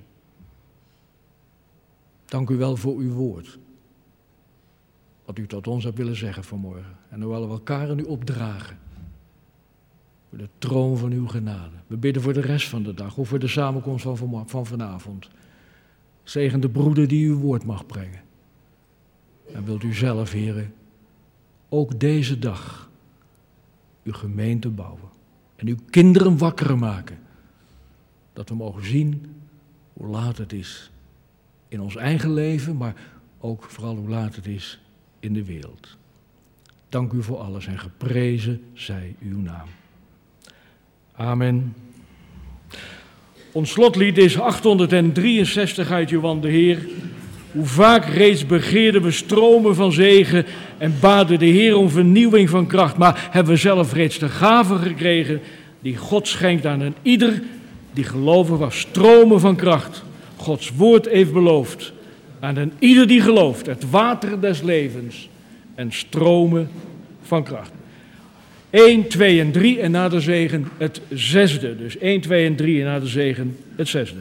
Dank u wel voor uw woord. Wat u tot ons hebt willen zeggen vanmorgen. En dan willen we elkaar en u opdragen. Voor de troon van uw genade. We bidden voor de rest van de dag. Of voor de samenkomst van, van, van vanavond. Zegen de broeder die uw woord mag brengen. En wilt u zelf, heren, ook deze dag uw gemeente bouwen. En uw kinderen wakker maken. Dat we mogen zien hoe laat het is. In ons eigen leven, maar ook vooral hoe laat het is in de wereld. Dank u voor alles en geprezen zij uw naam. Amen. Ons slotlied is achthonderddrieënzestig uit Johan de Heer. Hoe vaak reeds begeerden we stromen van zegen en baden de Heer om vernieuwing van kracht. Maar hebben we zelf reeds de gave gekregen die God schenkt aan een ieder die geloven was. Stromen van kracht. Gods woord heeft beloofd. Aan een ieder die gelooft. Het water des levens en stromen van kracht. één, twee en drie en na de zegen het zesde. Dus één, twee en drie en na de zegen het zesde.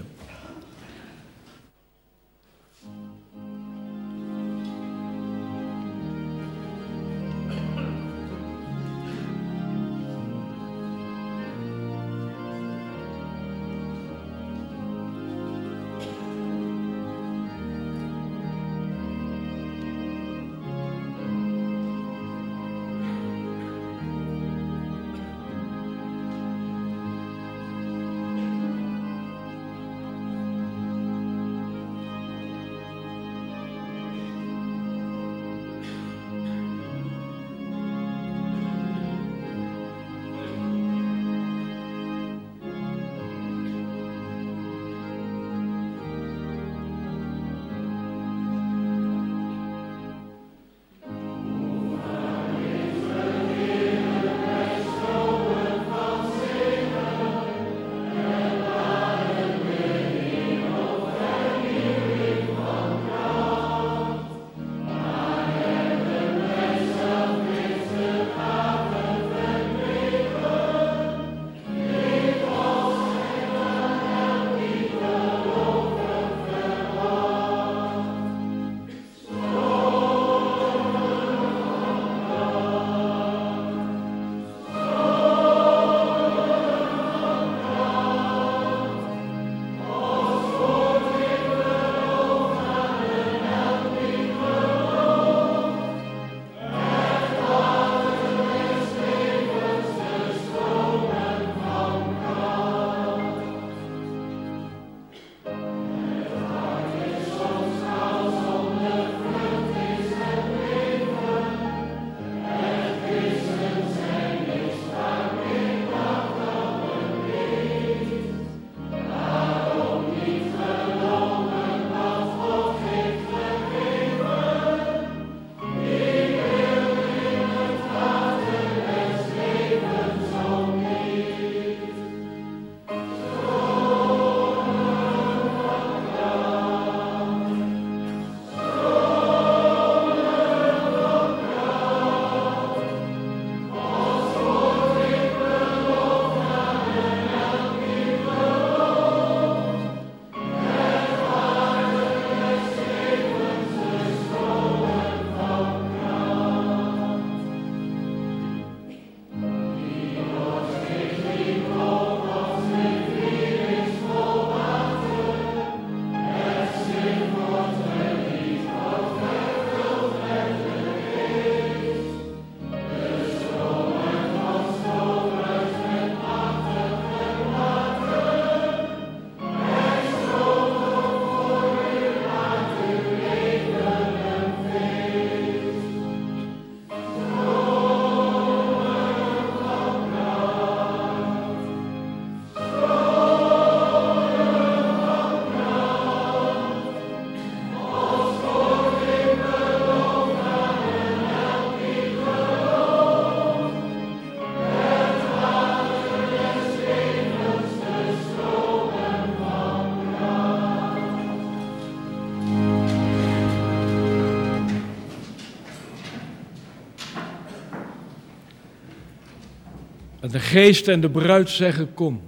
En de geest en de bruid zeggen, kom.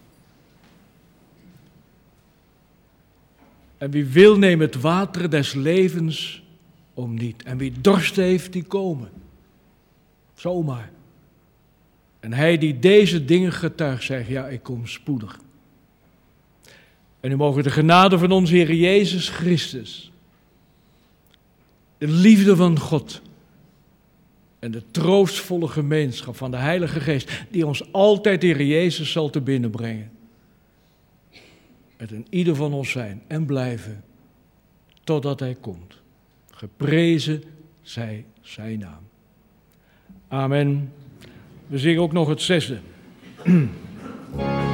En wie wil, neem het water des levens om niet. En wie dorst heeft, die komen. Zomaar. En hij die deze dingen getuigt, zegt, ja, ik kom spoedig. En nu mogen de genade van onze Heer Jezus Christus, de liefde van God en de troostvolle gemeenschap van de Heilige Geest, die ons altijd de Heer Jezus zal te binnen brengen, met een ieder van ons zijn en blijven, totdat Hij komt. Geprezen zij zijn naam. Amen. We zingen ook nog het zesde.